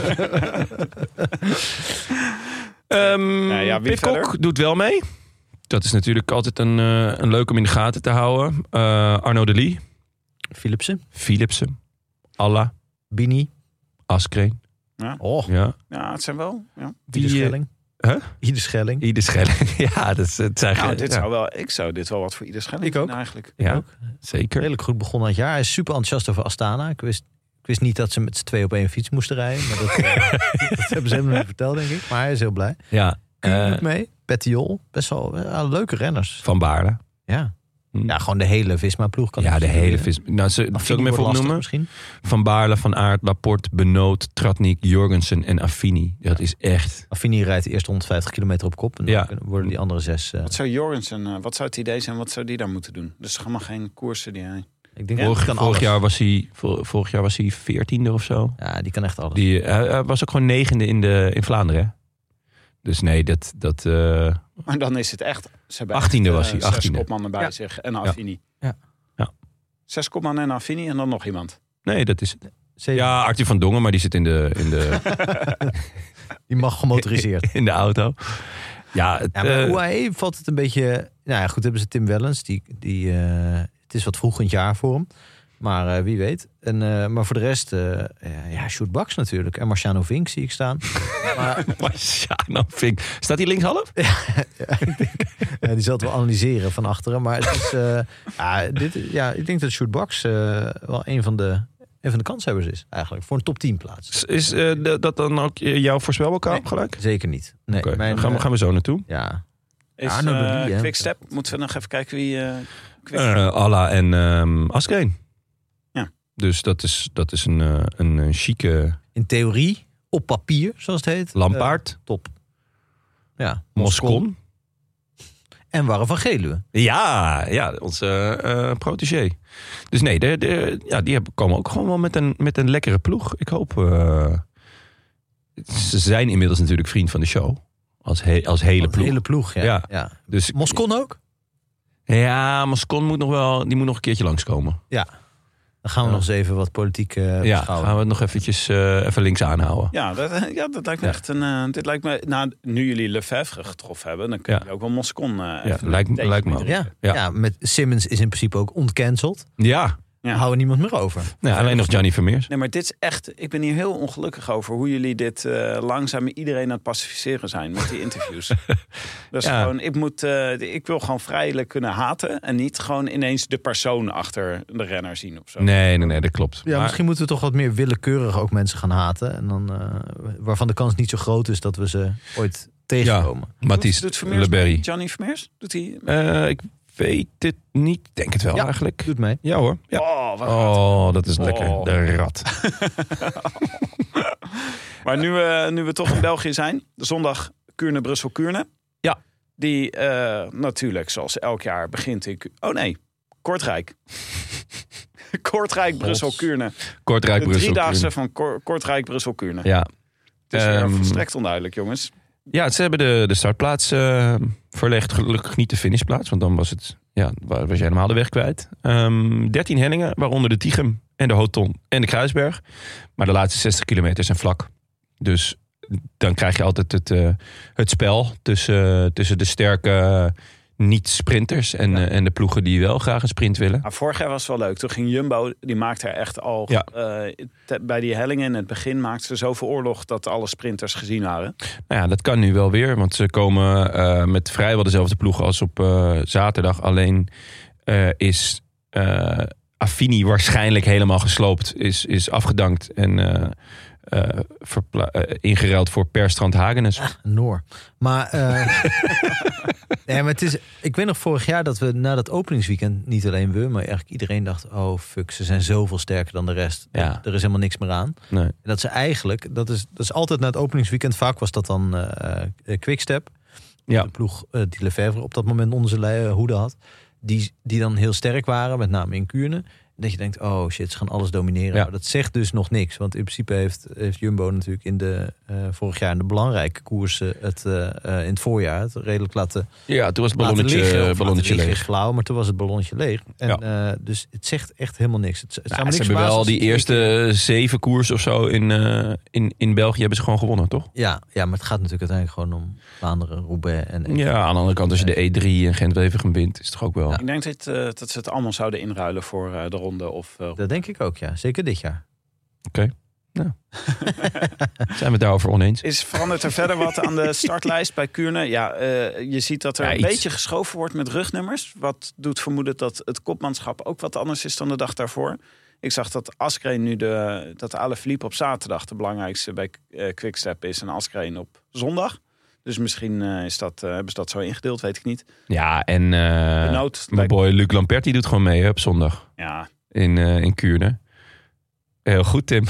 Um, Ja, ja, wie Pidcock verder? doet wel mee. Dat is natuurlijk altijd een, uh, een leuk om in de gaten te houden. Uh, Arno de Lee, Philipsen. Philipsen, Alla, Bini. Askreen. Oh, Ja. Ja, het zijn wel... Ja. Ieder uh, Schelling. Huh? Ieder Schelling. Ieder Schelling. Ja, dat is, het zijn Nou, ge- dit ja, zou wel, ik zou dit wel wat voor ieder Schelling Ik ook. vinden eigenlijk. ja, ook. zeker. Redelijk goed begonnen aan het jaar. Hij is super enthousiast over Astana. Ik wist, ik wist niet dat ze met z'n twee op één fiets moesten rijden. Maar dat, uh, dat hebben ze hem nog niet verteld, denk ik. Maar hij is heel blij. Ja, Kuhn uh, doet mee. Pettiol. Best wel uh, leuke renners. Van Baarle. Ja. Hm. Ja, gewoon de hele Visma-ploeg. Kan Ja, ik de zeggen. hele vis. Nou, ze, Affini zal ik hem even wordt lastig opnoemen? misschien. Van Baarle, Van Aert, Laporte, Benoot, Tratnik, Jorgensen en Affini. Dat is echt... Affini rijdt de eerste honderdvijftig kilometer op kop. En Ja. dan worden die andere zes... Uh, Wat zou Jorgensen, uh, wat zou het idee zijn? Wat zou die daar moeten doen? Dus helemaal geen koersen die hij... ik denk Ja, dat Vorig, kan vorig, alles. jaar was hij, vor- vorig jaar was hij veertiende of zo. Ja, die kan echt alles. Die, hij, hij was ook gewoon negende in, de, in Vlaanderen. Hè? Dus nee, dat... dat uh, Maar dan is het echt... Ze hebben achttiende echt, was uh, hij, Zes achttiende. kopmannen bij Ja. zich en Affini. Ja. Ja. Zes kopmannen en Affini en dan nog iemand. nee, dat is het. Zeven. Ja, Arthur van Dongen, maar die zit in de, in de, Die mag gemotoriseerd. in de auto. Ja, het, Ja, maar uh, U A E valt het een beetje... Nou ja, goed, hebben ze Tim Wellens. Die, die, uh, het is wat vroeg in het jaar voor hem. Maar uh, wie weet. En, uh, maar voor de rest... Uh, ja, Sjoerd Baks natuurlijk. En Marciano Vink zie ik staan. maar, Marciano Vink. Staat hij linkshalf? ja, ik denk, uh, die zal het wel analyseren van achteren. Maar het is... Uh, ja, dit, ja, ik denk dat Sjoerd Baks uh, wel een van de... Een van de kanshebbers is eigenlijk. Voor een top tien plaats. Is, is uh, de, dat dan ook jouw voorspelbokaal Nee. gelijk? Zeker niet. Nee, Oké, mijn, dan gaan we, gaan we zo naartoe. Ja, Is Arno de uh, Lee, hè? Quickstep, moeten we nog even kijken wie... Uh, Quickstep- Uh, Alla en um, Askreen. Ja. Dus dat is, dat is een, uh, een, een chique in theorie, op papier, zoals het heet. Lampaard. Uh, top. Ja, Moscon. En Warren van Geluwe. Ja, ja, onze uh, protégé. Dus nee, de, de, ja, die hebben, komen ook gewoon wel met een, met een lekkere ploeg. Ik hoop... Uh, ze zijn inmiddels natuurlijk vriend van de show. Als, he, als hele Als ploeg. hele ploeg, ja. Ja. ja. Dus, Moscon ook? Ja, Moscon moet nog wel, die moet nog een keertje langskomen. Ja. Dan gaan we Ja. nog eens even wat politiek uh, Ja, beschouwen. gaan we het nog eventjes uh, even links aanhouden. Ja, dat, ja, dat lijkt me Ja. echt een... Uh, dit lijkt me... Nou, nu jullie Lefebvre getroffen hebben... dan kun je Ja. ook wel Moscon uh, Ja, even lijkt- een theetje lijkt me mee ook. drinken. Ja. Ja. Ja. met Simmons is in principe ook ontcanceld. Ja, Ja. Daar houden we niemand meer over. nou, alleen nog Gianni Vermeers. Nee, maar dit is echt... Ik ben hier heel ongelukkig over hoe jullie dit uh, langzaam iedereen aan het pacificeren zijn met die interviews. Dus Ja. gewoon, ik, moet, uh, ik wil gewoon vrijelijk kunnen haten en niet gewoon ineens de persoon achter de renner zien of zo. Nee, nee, nee, dat klopt. Ja, Maar- misschien moeten we toch wat meer willekeurig ook mensen gaan haten. En dan, uh, waarvan de kans niet zo groot is dat we ze ooit tegenkomen. Mathies Doet Vermeers Leberry. mee? Gianni Vermeers? Doet hij? Uh, ik weet het niet. Denk het wel Ja. eigenlijk. Doet mee. Ja hoor. Ja. Oh, wat Oh, dat is Oh. lekker. De rat. Maar nu, uh, nu we toch in België zijn, de zondag Kuurne-Brussel-Kuurne. Ja. Die uh, natuurlijk, zoals elk jaar, begint in... Ku- Oh nee, Kortrijk. Kortrijk-Brussel-Kuurne. Kortrijk, De Brussel. driedaagse van Kor- Kortrijk-Brussel-Kuurne. Ja. Het is weer Ehm, volstrekt onduidelijk, jongens. Ja, ze hebben de, de startplaats uh, verlegd. Gelukkig niet de finishplaats, want dan was, het, ja, was je helemaal de weg kwijt. Um, dertien hellingen, waaronder de Tichem en de Hoton en de Kruisberg. Maar de laatste zestig kilometer zijn vlak. Dus dan krijg je altijd het, uh, het spel tussen, uh, tussen de sterke niet-sprinters en, Ja. uh, en de ploegen die wel graag een sprint willen. Maar vorig jaar was het wel leuk. Toen ging Jumbo, die maakte er echt al... Ja. Uh, te, bij die hellingen in het begin maakten ze zoveel oorlog dat alle sprinters gezien waren. Nou ja, dat kan nu wel weer. Want ze komen uh, met vrijwel dezelfde ploeg als op uh, zaterdag. Alleen uh, is uh, Affini waarschijnlijk helemaal gesloopt. Is, is afgedankt. En uh, uh, verpla- uh, ingeruild voor Per Strand Hagenes. Ah, Noor. Maar, uh, nee, maar het is, ik weet nog vorig jaar dat we na dat openingsweekend, niet alleen we, maar eigenlijk iedereen dacht, oh fuck, ze zijn zoveel sterker dan de rest. Ja. Er is helemaal niks meer aan. Nee. En dat ze eigenlijk, dat is, dat is altijd na het openingsweekend, vaak was dat dan uh, Quickstep. Ja. De ploeg uh, die Lefevre op dat moment onder zijn hoede had. Die, die dan heel sterk waren, met name in Kuurne. Dat je denkt, oh shit, ze gaan alles domineren. Ja. Maar dat zegt dus nog niks. Want in principe heeft, heeft Jumbo natuurlijk in de uh, vorig jaar in de belangrijke koersen het uh, uh, in het voorjaar het redelijk laten, Ja, toen was het laten ballonnetje, liggen. Of ballonnetje laten liggen leeg. is flauw, maar toen was het ballonnetje leeg. En Ja. uh, dus het zegt echt helemaal niks. Het, het Nou, zou me ze niks hebben verbazen wel als die ze eerste zeven koers of zo in, uh, in, in België hebben ze gewoon gewonnen, toch? Ja, ja, maar het gaat natuurlijk uiteindelijk gewoon om Vlaanderen, Roubaix. En, Ja, aan de andere kant, als je de E drie en Gent-Wevelgem wint, is het toch ook wel... Ja. Ik denk dat, uh, dat ze het allemaal zouden inruilen voor uh, de ronde. Of, uh, Dat denk ik ook, ja. Zeker dit jaar. Oké. Nou. Zijn we het daarover oneens? Is verandert er verder wat aan de startlijst bij Kuurne? Ja, uh, je ziet dat er Ja, een iets. beetje geschoven wordt met rugnummers. Wat doet vermoeden dat het kopmanschap ook wat anders is dan de dag daarvoor. Ik zag dat Askreen nu de dat Alaphilippe op zaterdag de belangrijkste bij uh, Quickstep is en Askreen op zondag. Dus misschien uh, is dat, uh, hebben ze dat zo ingedeeld, weet ik niet. Ja, en uh, nood mijn boy Luc Lamperti doet gewoon mee hè, op zondag Ja, in, uh, in Kuurne. Heel goed, Tim.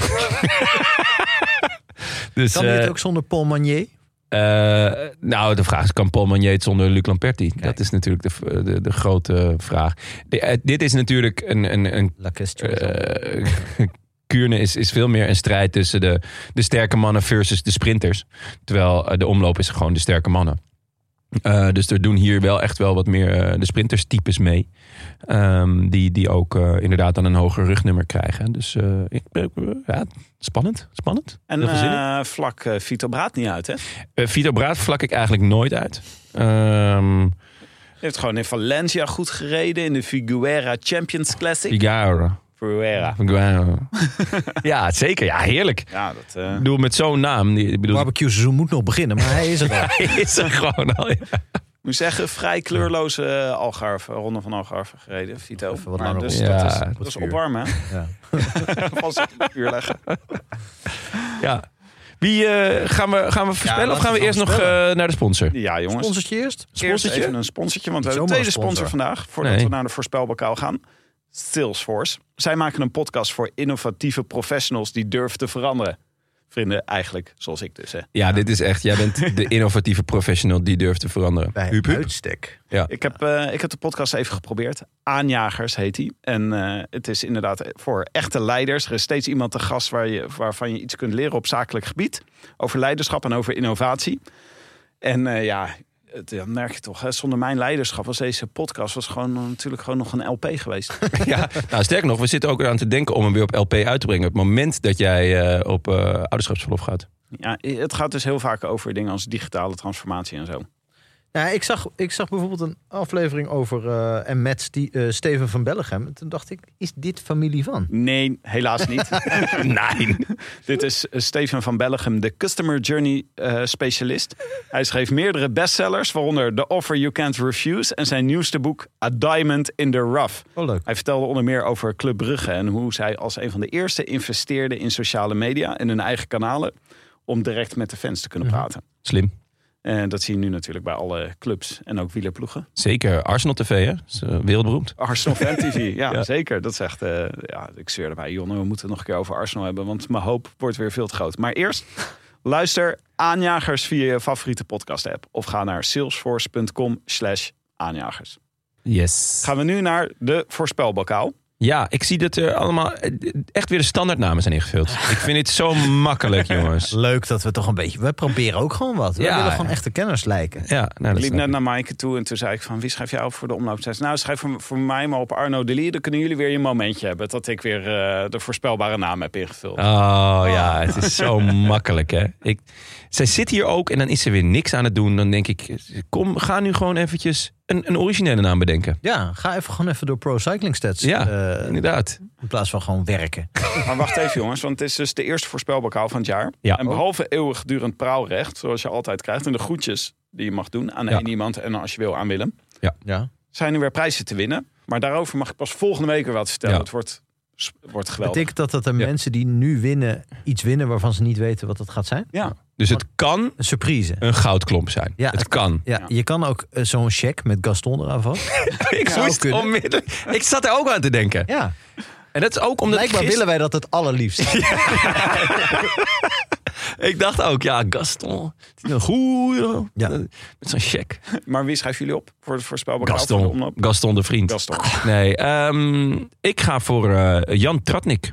dus, Kan dit uh, ook zonder Paul Magnier? uh, nou, de vraag is, kan Paul Magnier het zonder Luc Lamperti? Kijk. Dat is natuurlijk de, de, de grote vraag. De, uh, dit is natuurlijk een... een, een La question. uh, Kuurne is, is veel meer een strijd tussen de, de sterke mannen versus de sprinters. Terwijl uh, de omloop is gewoon de sterke mannen. Uh, dus er doen hier wel echt wel wat meer uh, de sprinterstypes mee. Um, die, die ook uh, inderdaad dan een hoger rugnummer krijgen. Dus uh, ik, uh, ja, spannend. spannend. en Heel veel zin in. uh, vlak uh, Vito Braat niet uit, hè? Uh, Vito Braat vlak ik eigenlijk nooit uit. Um, Hij heeft gewoon in Valencia goed gereden in de Figuera Champions Classic. Figaro. Figuera. Figaro. Ja, zeker. Ja, heerlijk. Ja, dat... Uh... Ik bedoel, met zo'n naam. Die, ik bedoel, Barbecue seizoen moet nog beginnen, maar hij is er al. hij is er gewoon al. Ja. moet zeggen, vrij kleurloze uh, Algarve, Ronde van Algarve gereden, Vito. Even wat Maar langer dus op- dat Ja, is, wat dat is vuur. opwarmen, hè? Ja. Vast op het vuur leggen. Ja. Wie uh, gaan we, gaan we voorspellen laten of gaan we we eerst nog uh, voorspellen. naar de sponsor? Ja, jongens. Sponsortje eerst? Eerst Sponsortje? even een sponsortje, want we hebben Zomaar een tweede een sponsor sponsor. vandaag. Voordat Nee. we naar de voorspelbokaal gaan. Salesforce. Zij maken een podcast voor innovatieve professionals die durven te veranderen. Vrienden, eigenlijk, zoals ik dus. Hè. Ja, dit is echt. Jij bent de innovatieve professional die durft te veranderen. Bij Huub, huub. uitstek. Ja. Ik heb, uh, ik heb de podcast even geprobeerd. Aanjagers heet die. En uh, het is inderdaad voor echte leiders. Er is steeds iemand te gast waar je, waarvan je iets kunt leren op zakelijk gebied. Over leiderschap en over innovatie. En uh, ja, het, dat merk je toch. Hè? Zonder mijn leiderschap was deze podcast was gewoon, uh, natuurlijk gewoon nog een L P geweest. Ja, nou, sterker nog, we zitten ook aan te denken om hem weer op L P uit te brengen. Op het moment dat jij uh, op uh, ouderschapsverlof gaat. Ja, het gaat dus heel vaak over dingen als digitale transformatie en zo. Ja, ik, zag, ik zag bijvoorbeeld een aflevering over uh, en met Sti- uh, Steven van Bellegem. Toen dacht ik, is dit familie van? Nee, helaas niet. Nee. Dit is uh, Steven van Bellegem, de Customer Journey uh, specialist. Hij schreef meerdere bestsellers, waaronder The Offer You Can't Refuse en zijn nieuwste boek A Diamond in the Rough. Oh, leuk. Hij vertelde onder meer over Club Brugge en hoe zij als een van de eerste investeerden in sociale media en hun eigen kanalen om direct met de fans te kunnen praten. Slim. En dat zie je nu natuurlijk bij alle clubs en ook wielerploegen. Zeker. Arsenal T V, hè? Is, uh, wereldberoemd. Arsenal Fan T V, ja, Ja. zeker. Dat zegt, uh, ja, ik zweer erbij, Jonne, we moeten het nog een keer over Arsenal hebben, want mijn hoop wordt weer veel te groot. Maar eerst, luister Aanjagers via je favoriete podcast app of ga naar salesforce.com slash aanjagers. Yes. Gaan we nu naar de voorspelbokaal. Ja, ik zie dat er allemaal echt weer de standaardnamen zijn ingevuld. Ik vind het zo makkelijk, jongens. Leuk dat we toch een beetje... We proberen ook gewoon wat. We Ja. willen gewoon echte kenners lijken. Ja, nou, Ik dat liep snap net ik. naar Maaike toe en toen zei ik van, wie schrijf jij op voor de omlooptest? Nou, schrijf voor, voor mij maar op Arno Delis. Dan kunnen jullie weer je momentje hebben dat ik weer uh, de voorspelbare naam heb ingevuld. Oh ja, het is zo makkelijk, hè. Ik, zij zit hier ook en dan is ze weer niks aan het doen. Dan denk ik, kom, ga nu gewoon eventjes een, een originele naam bedenken. Ja, ga even gewoon even door Pro Cycling Stats. Ja, uh, inderdaad. in plaats van gewoon werken. Maar wacht even jongens, want het is dus de eerste voorspelbokaal van het jaar. Ja. En behalve eeuwigdurend praalrecht, zoals je altijd krijgt, en de groetjes die je mag doen aan Ja. één iemand en als je wil aan Willem, Ja. zijn er weer prijzen te winnen. Maar daarover mag ik pas volgende week weer wat vertellen. Ja. Het wordt wordt geweldig. Betekent dat dat er Ja. mensen die nu winnen iets winnen waarvan ze niet weten wat het gaat zijn? Ja. Dus het kan Een surprise. een goudklomp zijn. Ja, het het kan. Ja, Ja. je kan ook uh, zo'n cheque met Gaston eraan vast. Ik Zou moest kunnen. onmiddellijk... Ik zat er ook aan te denken. Ja, En dat is ook omdat blijkbaar gister- willen wij dat het allerliefst. Ik dacht ook, ja, Gaston. Het is een goeie. Ja. Met zo'n check. Maar wie schrijven jullie op voor het voorspelbokaal? voor de Gaston. omloop? Gaston de vriend. Gaston. Nee, ehm, ik ga voor eh, Jan Tratnik.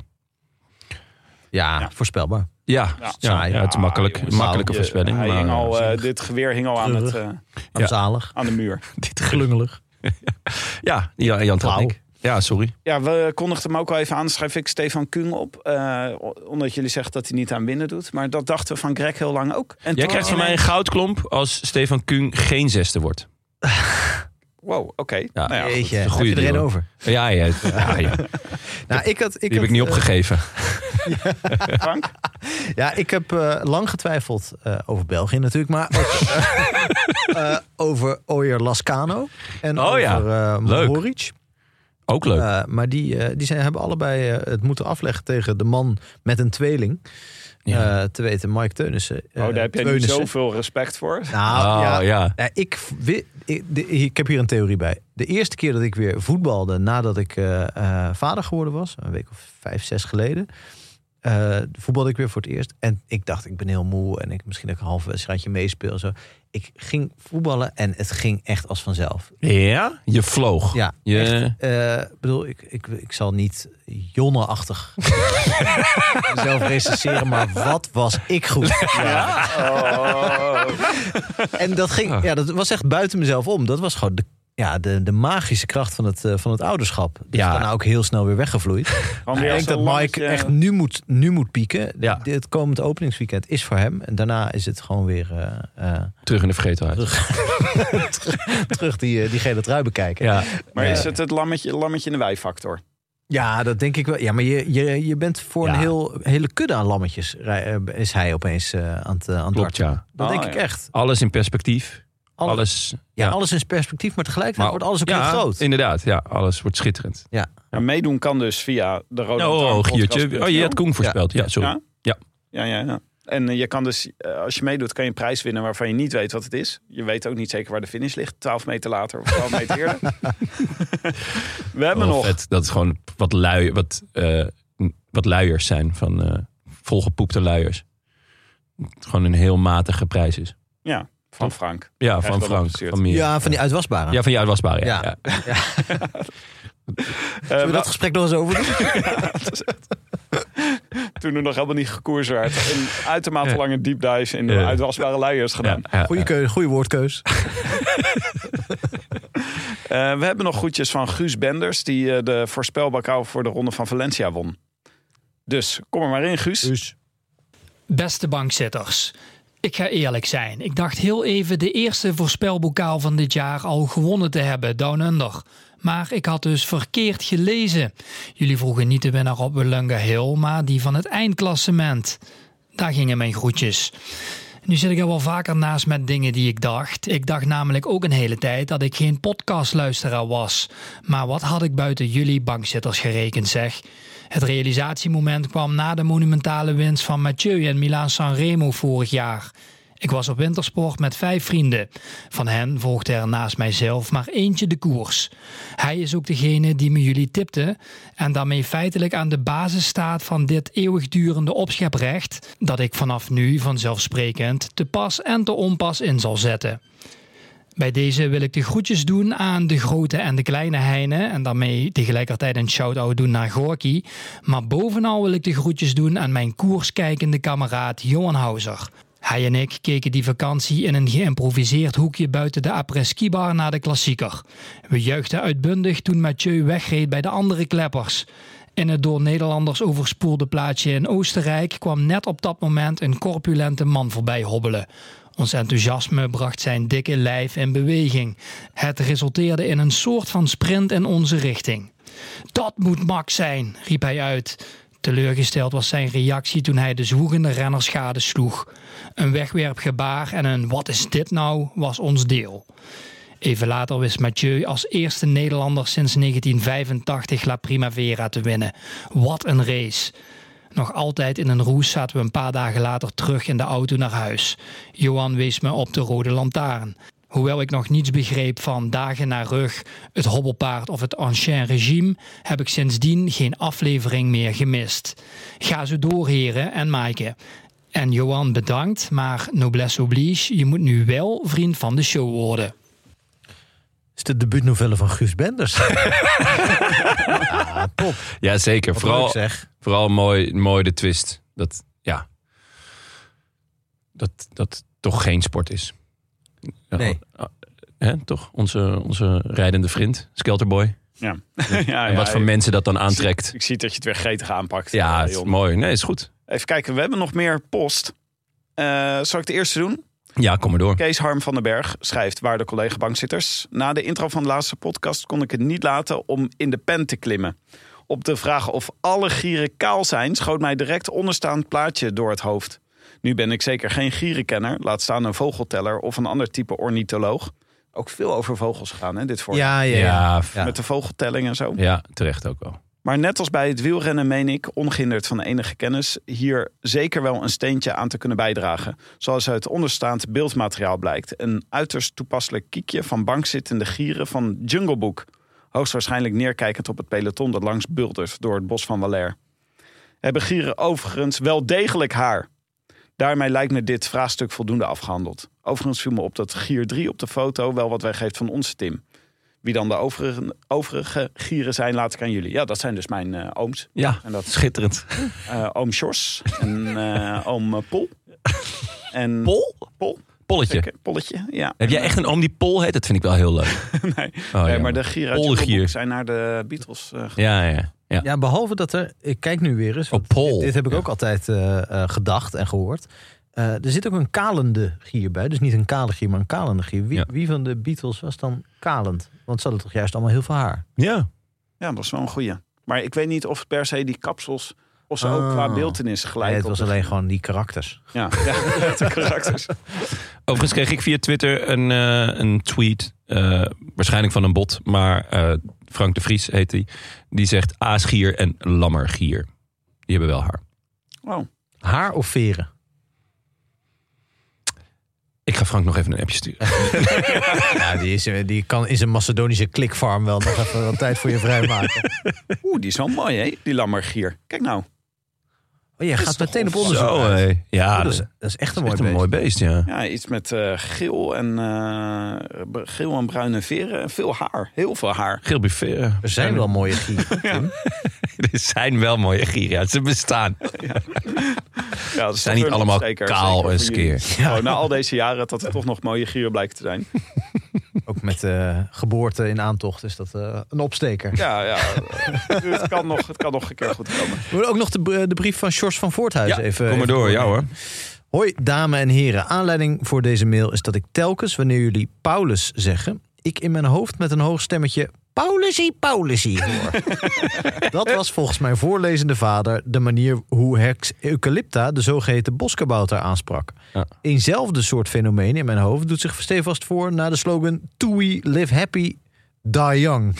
Ja, Ja. voorspelbaar. Ja, Ja. ja, Saai. ja, het is makkelijk. jongens. makkelijke Je- voorspelling. Hij maar, hing al, eh, eh, dit geweer hing al aan, het, eh, Armzalig. aan de muur. dit Glungelig. Ja, ja, Jan Tratnik. Ja, sorry. Ja, we kondigden hem ook al even aan. Schrijf ik Stefan Kung op. Uh, omdat jullie zeggen dat hij niet aan winnen doet. Maar dat dachten we van Greg heel lang ook. En Jij toen krijgt van mij een ineens- goudklomp als Stefan Kung geen zesde wordt. Wow, oké. Okay. Ja. Nou ja, goed. Jeetje, een heb goede je er een deal. over? Ja, ja, ja, ja. Nou, ik had, ik Die heb had, ik niet eh, opgegeven. Frank? Ja, ik heb uh, lang getwijfeld uh, over België natuurlijk, maar ook uh, uh, over Oyer Lascano en Oh over ja, uh, leuk. Mohoric. Ook leuk. Uh, maar die, uh, die zijn, hebben allebei uh, het moeten afleggen tegen de man met een tweeling. Ja. Uh, te weten, Mike Teunissen. Uh, Oh, daar heb je niet Teunissen. zoveel respect voor. Nou, Oh, ja. ja. Ja, ik, wi- ik, de, ik heb hier een theorie bij. De eerste keer dat ik weer voetbalde nadat ik uh, uh, vader geworden was, een week of vijf, zes geleden, uh, voetbalde ik weer voor het eerst. En ik dacht, ik ben heel moe en ik misschien ook een half wedstrijdje meespeel. Zo. Ik ging voetballen en het ging echt als vanzelf. Ja? Je vloog. Ja, Je... echt. Uh, bedoel, ik, ik, ik zal niet Jonne-achtig mezelf recenseren, maar wat was ik goed. Ja? Oh. En dat ging, ja, dat was echt buiten mezelf om. Dat was gewoon de, ja, de, de magische kracht van het, uh, van het ouderschap. Dat Ja. is daarna ook heel snel weer weggevloeid. Gewoon Ik weer denk als dat een Mike lammetje- echt nu moet, nu moet pieken. Ja. Dit komend openingsweekend is voor hem. En daarna is het gewoon weer uh, uh, Terug in de vergetelheid. terug die, uh, die gele trui bekijken. Ja. Maar Ja. is het het lammetje, lammetje in de wei-factor? Ja, dat denk ik wel. Ja, maar je, je, je bent voor Ja. een heel, hele kudde aan lammetjes. rij- uh, Is hij opeens uh, aan het, uh, aan het Klopt, darten. ja. Dat Oh, denk ik ja. echt. Alles in perspectief. Alle- Alles. Ja, alles in perspectief, maar tegelijkertijd Maar- wordt alles ook ja, heel groot. Inderdaad, ja. Alles wordt schitterend. Ja. Maar meedoen kan dus via de Rode Oh, Lantaarn oh Giertje. podcast. Oh, je had Koen voorspeld. Ja, sorry. Ja? Ja. Ja, ja, ja. En uh, je kan dus, uh, als je meedoet, kan je een prijs winnen waarvan je niet weet wat het is. Je weet ook niet zeker waar de finish ligt. twaalf meter later of twaalf meter eerder. We hebben Oh, nog... vet. Dat is gewoon wat, lui, wat, uh, wat luiers zijn. Van uh, volgepoepte luiers. Het gewoon een heel matige prijs is. Ja, van Frank. Ja, Echt van wel Frank. opgestuurd. Van Meer. Ja, van die uitwasbare. Ja, van je uitwasbare. Ja. Ja. Ja. Ja. Uh, Zullen we dat gesprek nog eens over doen? Toen er nog helemaal niet gekoers werd. Een uitermate Ja. lange deep dive in de Ja. uitwasbare luiers gedaan. Ja, ja, Goeie, keu, goeie woordkeus. Uh, we hebben nog groetjes van Guus Benders, die uh, de voorspelbokaal voor de Ronde van Valencia won. Dus kom er maar in, Guus. Dus. Beste bankzitters, ik ga eerlijk zijn. Ik dacht heel even de eerste voorspelbokaal van dit jaar al gewonnen te hebben, Down Under. Maar ik had dus verkeerd gelezen. Jullie vroegen niet de winnaar op Willunga Hill, maar die van het eindklassement. Daar gingen mijn groetjes. Nu zit ik er wel vaker naast met dingen die ik dacht. Ik dacht namelijk ook een hele tijd dat ik geen podcastluisteraar was. Maar wat had ik buiten jullie bankzitters gerekend, zeg? Het realisatiemoment kwam na de monumentale winst van Mathieu in Milaan-San Remo vorig jaar. Ik was op wintersport met vijf vrienden. Van hen volgde er naast mijzelf maar eentje de koers. Hij is ook degene die me jullie tipte en daarmee feitelijk aan de basis staat van dit eeuwigdurende opscheprecht dat ik vanaf nu vanzelfsprekend te pas en te onpas in zal zetten. Bij deze wil ik de groetjes doen aan de grote en de kleine Heine en daarmee tegelijkertijd een shout-out doen naar Gorky. Maar bovenal wil ik de groetjes doen aan mijn koerskijkende kameraad Johan Houser. Hij en ik keken die vakantie in een geïmproviseerd hoekje buiten de après-ski-bar naar de klassieker. We juichten uitbundig toen Mathieu wegreed bij de andere kleppers. In het door Nederlanders overspoelde plaatsje in Oostenrijk kwam net op dat moment een corpulente man voorbij hobbelen. Ons enthousiasme bracht zijn dikke lijf in beweging. Het resulteerde in een soort van sprint in onze richting. Dat moet Max zijn, riep hij uit. Teleurgesteld was zijn reactie toen hij de zwoegende renner schade sloeg. Een wegwerpgebaar en een wat is dit nou was ons deel. Even later wist Mathieu als eerste Nederlander sinds negentien vijfentachtig La Primavera te winnen. Wat een race. Nog altijd in een roes zaten we een paar dagen later terug in de auto naar huis. Johan wees me op de rode lantaarn. Hoewel ik nog niets begreep van dagen naar rug, het hobbelpaard of het ancien regime, heb ik sindsdien geen aflevering meer gemist. Ga zo door, heren en Maaike. En Johan bedankt, maar noblesse oblige, je moet nu wel vriend van de show worden. Is de debuutnovelle van Guus Benders. Ja, top. Ja, zeker. Wat Vooral, leuk zeg. vooral mooi, mooi de twist. Dat, ja, dat, dat toch geen sport is. Nee. Uh, hè, toch? Onze, onze rijdende vriend, Skelterboy. Ja. ja, En wat ja, voor ik, mensen dat dan aantrekt. Ik, ik zie dat je het weer gretig aanpakt. Ja, uh, het is Jon. mooi. Nee, is goed. Even kijken, we hebben nog meer post. Uh, zal ik de eerste doen? Ja, kom maar door. Kees Harm van den Berg schrijft: waarde collega bankzitters. Na de intro van de laatste podcast kon ik het niet laten om in de pen te klimmen. Op de vraag of alle gieren kaal zijn, schoot mij direct onderstaand plaatje door het hoofd. Nu ben ik zeker geen gierenkenner, laat staan een vogelteller of een ander type ornitholoog. Ook veel over vogels gegaan, hè, dit voor. Ja, ja, ja. Ja, Ja. Met de vogeltelling en zo. ja, terecht ook wel. Maar net als bij het wielrennen meen ik, ongehinderd van enige kennis, hier zeker wel een steentje aan te kunnen bijdragen. Zoals uit onderstaand beeldmateriaal blijkt. Een uiterst toepasselijk kiekje van bankzittende gieren van Jungle Book. Hoogstwaarschijnlijk neerkijkend op het peloton dat langs buldert door het bos van Valère. Hebben gieren overigens wel degelijk haar? Daarmee lijkt me dit vraagstuk voldoende afgehandeld. Overigens viel me op dat gier drie op de foto wel wat weggeeft van onze Tim. Wie dan de overige, overige gieren zijn, laat ik aan jullie. Ja, dat zijn dus mijn uh, ooms. Ja, En dat schitterend. uh, oom Sjors en uh, oom uh, Pol. En Pol? Pol. Polletje. Zeker, Polletje, ja. Heb jij echt een oom die Pol heet? Dat vind ik wel heel leuk. nee, Oh, nee ja. maar de gieren uit Polgier. Jungle Book zijn naar de Beatles uh, gegaan. Ja, ja. Ja. Ja, behalve dat er... Ik kijk nu weer eens. want Oh, Pol. Dit, dit heb ik Ja. ook altijd uh, uh, gedacht en gehoord. Uh, er zit ook een kalende gier bij. Dus niet een kale gier, maar een kalende gier. Wie, Ja. wie van de Beatles was dan kalend? Want ze hadden toch juist allemaal heel veel haar? Ja. Ja, dat is wel een goeie. Maar ik weet niet of per se die kapsels... of ze ook Oh. qua beeltenis gelijk Nee, het op was de- alleen gewoon die karakters. Ja, ja de karakters. Overigens kreeg ik via Twitter een, uh, een tweet. Uh, waarschijnlijk van een bot. Maar uh, Frank de Vries heet hij. Die. die zegt aasgier en lammergier. Die hebben wel haar. Oh. Haar of veren? Ik ga Frank nog even een appje sturen. Ja, die, is, die kan in zijn Macedonische klikfarm wel nog even wat tijd voor je vrijmaken. Oeh, die is wel mooi, hè? Die lammergier. Kijk nou. Oh, jij is gaat toch meteen op wel onderzoek Zo, uit. hé. Ja, Oh, dat, dat is, is dat is echt een mooi echt een beest. mooi beest, ja. Ja, iets met uh, geel en uh, geel en bruine veren. Veel haar. Heel veel haar. Geel buffet. Er zijn wel mooie gieren. Tim. Er zijn wel mooie gieren. Ja, ze bestaan. Ja, dat is zijn toch niet weer allemaal een opsteker, kaal zeker en voor jullie. skeer. Gewoon na al deze jaren dat er toch nog mooie gieren blijken te zijn. Ook met uh, geboorte in aantocht is dat uh, een opsteker. Ja, ja. het, kan nog, het kan nog een keer goed komen. We willen ook nog de, de brief van Sjors van Voorthuis Ja, even... kom maar even door. Ja hoor. Hoi, dames en heren. Aanleiding voor deze mail is dat ik telkens, wanneer jullie Paulus zeggen, ik in mijn hoofd met een hoog stemmetje Paulusie, Paulusie hoor. Dat was volgens mijn voorlezende vader de manier hoe Hex Eucalypta de zogeheten boskabouter aansprak. Ja. Eenzelfde soort fenomeen in mijn hoofd doet zich stevast voor na de slogan Toei, live happy, die young.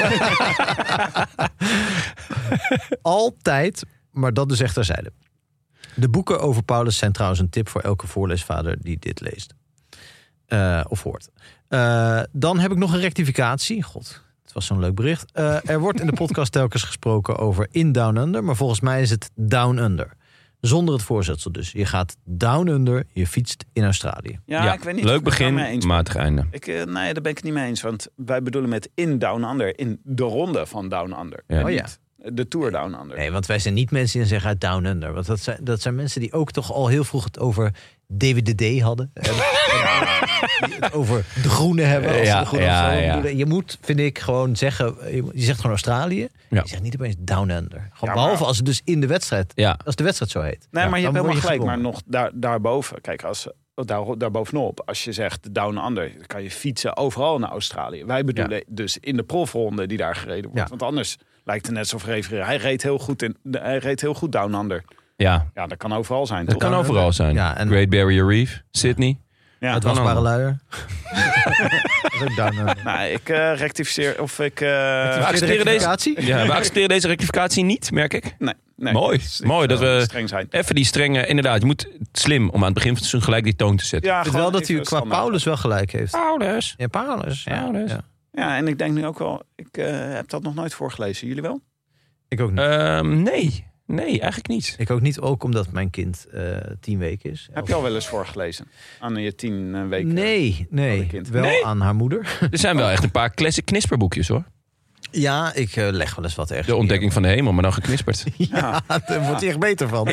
Altijd, maar dat dus echt terzijde. De boeken over Paulus zijn trouwens een tip voor elke voorleesvader die dit leest. Uh, of hoort. Uh, dan heb ik nog een rectificatie. God, het was zo'n leuk bericht. Uh, er wordt in de podcast telkens gesproken over in Down Under, maar volgens mij is het Down Under. Zonder het voorzetsel dus. Je gaat Down Under, je fietst in Australië. Ja, Ja, ik weet niet leuk of ik het daarmee begin, eens ben. matig einde. Ik, uh, nee, daar ben ik het niet mee eens. Want wij bedoelen met in Down Under, in de ronde van Down Under. Ja. En Oh ja. niet de Tour Down Under. Nee, want wij zijn niet mensen die zeggen uit Down Under. Want dat zijn, dat zijn mensen die ook toch al heel vroeg het over David de D hadden. En, en het over de groene hebben. Als ze Ja, de groene ja, afvallen. ja. Je moet, vind ik, gewoon zeggen... Je zegt gewoon Australië. Ja. Je zegt niet opeens Down Under. Gewoon, maar- behalve als het dus in de wedstrijd... Ja. Als de wedstrijd zo heet. Nee, Ja, maar je hebt dan helemaal word je gelijk. Maar gedwongen. nog daar, daarboven. Kijk, als, daar, daarbovenop. Als je zegt Down Under, dan kan je fietsen overal naar Australië. Wij bedoelen dus in de profronde die daar gereden wordt. Ja. Want anders lijkt het net alsof refereren. Hij reed heel goed in, hij reed heel goed Down Under. Ja, Ja, dat kan overal zijn. dat toch? kan overal zijn. Ja, en- Great Barrier Reef, Sydney. Ja. Uitwasbare luier. Dat is ook down under. Nou, ik uh, rectificeer of ik... Uh, We accepteren, deze, Rectificatie? ja, we accepteren deze rectificatie niet, merk ik. Nee, nee. Mooi, Dus ik, mooi dat uh, we streng zijn. even die strenge... Inderdaad, je moet slim om aan het begin van het seizoen gelijk die toon te zetten. Ja, Ik vind wel dat hij even qua standaard. Paulus wel gelijk heeft. Paulus. Ja, Paulus. Ja, Paulus. ja. Ja, en ik denk nu ook wel... Ik uh, heb dat nog nooit voorgelezen. Jullie wel? Ik ook niet. Um, nee, nee, eigenlijk niet. Ik ook niet, ook omdat mijn kind uh, tien weken is. Heb je al wel eens voorgelezen? Aan je tien uh, weken? Nee, nee. kind. Wel Nee? aan haar moeder. Er zijn wel echt een paar classic knisperboekjes hoor. Ja, ik uh, leg wel eens wat ergens. De ontdekking van de hemel, maar dan geknisperd. Ja, daar wordt hij echt beter van.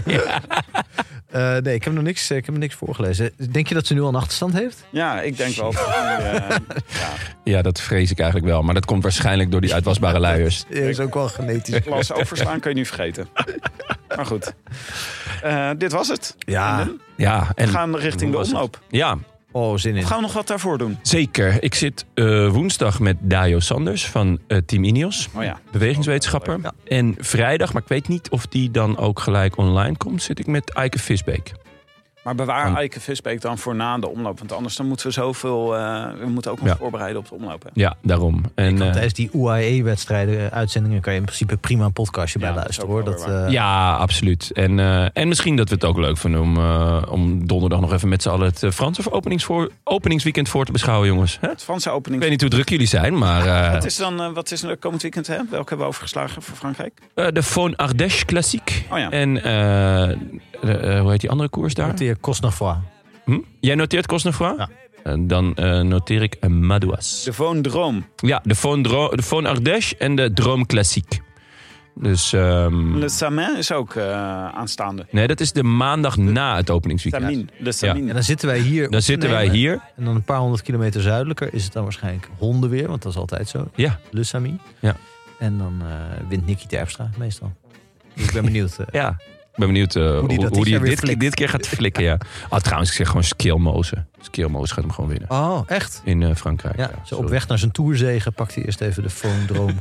Uh, nee, ik heb nog niks, ik heb nog niks voorgelezen. Denk je dat ze nu al een achterstand heeft? Ja, ik denk wel. Dat, uh, ja. Ja, dat vrees ik eigenlijk wel. Maar dat komt waarschijnlijk door die uitwasbare luiers. Ja, is ook wel genetisch. Glas overslaan kun je nu vergeten. Maar goed. Uh, dit was het. Ja. Vrienden. Ja, en We gaan richting de was het? omloop. Ja, Oh, zin in. Gaan we nog wat daarvoor doen? zeker. Ik zit uh, woensdag met Dajo Sanders van uh, Team Ineos. Oh ja. Bewegingswetenschapper. Ja. En vrijdag, maar ik weet niet of die dan ook gelijk online komt, zit ik met Eike Visbeek. Maar bewaar Van- Eike Visbeek dan voor na de omloop. Want anders dan moeten we zoveel... Uh, we moeten ook nog Ja. voorbereiden op de omloop. Hè? Ja, daarom. En, En, uh, tijdens die U A E-wedstrijden, uitzendingen, kan je in principe prima een podcastje Ja, bij dat is luisteren. ook Hoor. wel Dat, weer uh, ja, absoluut. En, uh, en misschien dat we het ook leuk vinden om, uh, om donderdag nog even met z'n allen het uh, Franse openingsvoor, openingsweekend voor te beschouwen, jongens. Hè? Het Franse Ik opening. weet niet hoe druk jullie zijn, maar uh, Wat is dan uh, wat is er komend weekend? Hè? Welke hebben we overgeslagen voor Frankrijk? uh, de Faune Ardèche Klassiek. Oh ja. En uh, de, uh, hoe heet die andere koers daar? die Cosnefroid. Hm? Jij noteert Cosnefroid? Ja. Uh, dan uh, noteer ik uh, Madouas. De Faune Droom. Ja, de Faune, Dro- de Faune Ardèche en de Droom Klassiek. Dus um, Le Samin is ook uh, aanstaande. nee, dat is de maandag na het openingsweekend. Samin. Le Samin. En dan zitten wij hier. Dan zitten wij opnemen. hier. En dan een paar honderd kilometer zuidelijker is het dan waarschijnlijk hondenweer. Want dat is altijd zo. Ja, Le Samin. Ja. En dan uh, wint Nicky Terpstra meestal. Dus ik ben benieuwd. Uh, ja. Ik ben benieuwd uh, hoe die die, dat hoe dit die jaar weer dit, flikt. dit keer gaat flikken. Ja. Ah, trouwens, ik zeg gewoon Skjelmoze. Skjelmoze gaat hem gewoon winnen. Oh, echt? In uh, Frankrijk. Ja, Ja, zo sorry. op weg naar zijn tourzege pakt hij eerst even de Phone Drome.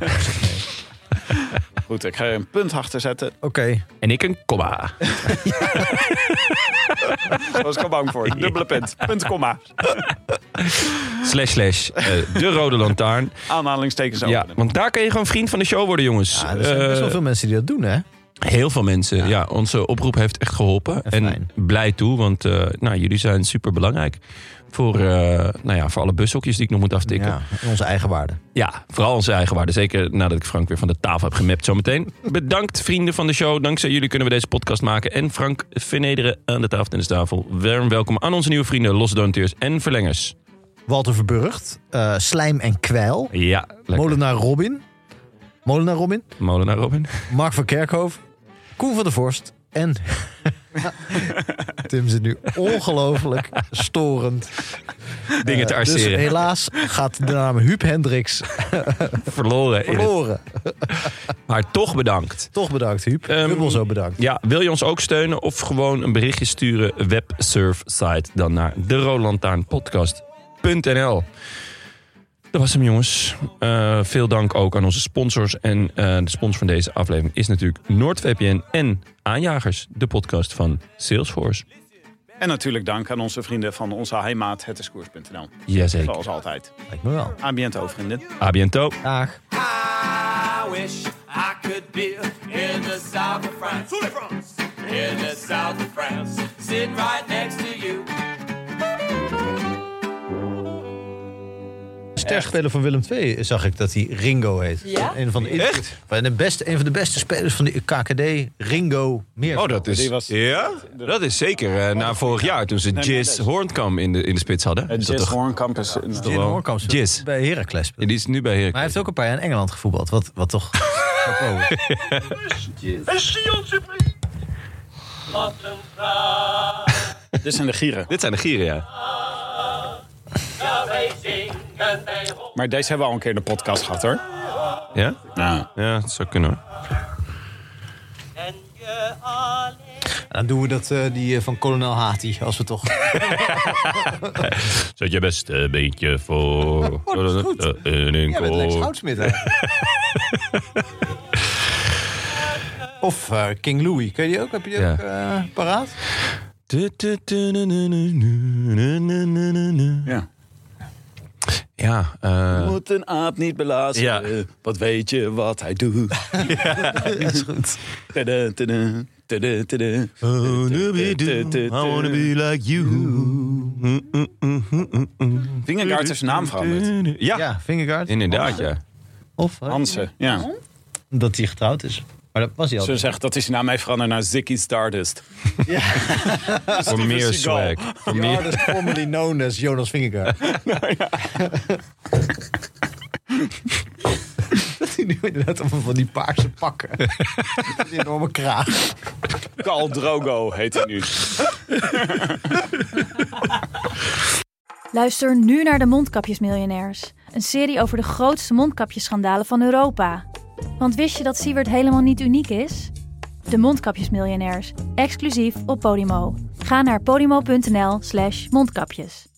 Goed, ik ga er een punt achter zetten. Oké. Okay. En ik een komma. Daar was ik al bang voor. Dubbele punt. Punt, komma. Slash slash. Uh, de Rode Lantaarn. Aanhalingstekens Ja, openen. want daar kan je gewoon vriend van de show worden, jongens. Ja, er zijn best wel Uh, veel mensen die dat doen, hè? Heel veel mensen. Ja. Ja. Onze oproep heeft echt geholpen. En En fijn. blij toe, want uh, nou, jullie zijn super belangrijk. Voor, uh, nou ja, voor alle bushokjes die ik nog moet aftikken. Ja. Ja, en onze eigen waarde. ja, vooral onze eigen waarde. Zeker nadat ik Frank weer van de tafel heb gemapt zometeen. Bedankt vrienden van de show. Dankzij jullie kunnen we deze podcast maken. En Frank Vernederen aan de tafeltennistafel. Warm welkom aan onze nieuwe vrienden, losse donateurs en verlengers. Walter Verburgt. Uh, Slijm en Kwijl. Ja, lekker. Molenaar Robin. Molenaar Robin. Molenaar Robin. Mark van Kerkhoven. Koen van der Vorst. En Tim zit nu ongelooflijk storend Dingen te Uh, dus arceren. helaas gaat de naam Huub Hendricks Verloren. in het- verloren. Maar toch bedankt. Toch bedankt, Huub. Um, Dubbel zo bedankt. Ja, wil je ons ook steunen of gewoon een berichtje sturen? Websurf site dan naar de roodlantaarnpodcast punt n l. Dat was hem, jongens. Uh, veel dank ook aan onze sponsors. En uh, de sponsor van deze aflevering is natuurlijk NoordVPN en Aanjagers, de podcast van Salesforce. En natuurlijk dank aan onze vrienden van onze heimaat, het is koers punt n l. Jazeker. Zoals altijd. Lijkt me wel. A biento, vrienden. A biento. Dag. I wish I could be in the south of France. In the south of France. Sitting right next to you. Sterspeler van Willem twee zag ik dat hij Ringo heet. Ja? Een van de, Echt? Van de beste, een van de beste spelers van de K K D, Ringo Meer. Oh, dat is, Die was- ja? Dat is zeker uh, na vorig jaar toen ze maar Jizz deze. Hoornkamp in de, in de spits hadden. En Is dat Jess toch- Hoornkamp is... een- Jim wel- Hoorkamp speelt Jizz. bij Heracles. Ja, die is nu bij Maar Heracles. hij heeft ook een paar jaar in Engeland gevoetbald. Wat, wat toch... chapeau is. Dit zijn de gieren. Dit zijn de gieren, ja. Maar deze hebben we al een keer in de podcast gehad, hoor. Ja? Ja. Ja, dat zou kunnen hoor. Dan doen we dat uh, die uh, van kolonel Hati, als we toch... Zet je beste beentje voor. Oh, dat is goed. In een Ja, met Lex koor. Houtsmit. hè. Of uh, King Louis. Ken je die ook? Heb je die Ja. ook uh, paraat? Ja. Ja, uh... moet een aap niet belazen. Ja. Wat weet je wat hij doet? Ja, dat is goed. Tada, tada, tada, tada. I wanna be like you. Vingegaard is zijn naam veranderd. Ja, Ja, Vingegaard. inderdaad, ja. Of uh, Hansen, ja. dat hij getrouwd is. Maar dat was hij Ze altijd. zegt dat hij zijn naam heeft veranderd naar Ziggy Stardust. Voor meer Seagal. swag. Voor Ja, meer... dat is formerly known as Jonas Vingegaard. Dat hij nu inderdaad allemaal van die paarse pakken. Die enorme kraag. Khal Drogo heet hij nu. Luister nu naar de Mondkapjesmiljonairs. Een serie over de grootste mondkapjesschandalen van Europa. Want wist je dat Siewert helemaal niet uniek is? De Mondkapjesmiljonairs, exclusief op Podimo. Ga naar podimo punt n l slash mondkapjes.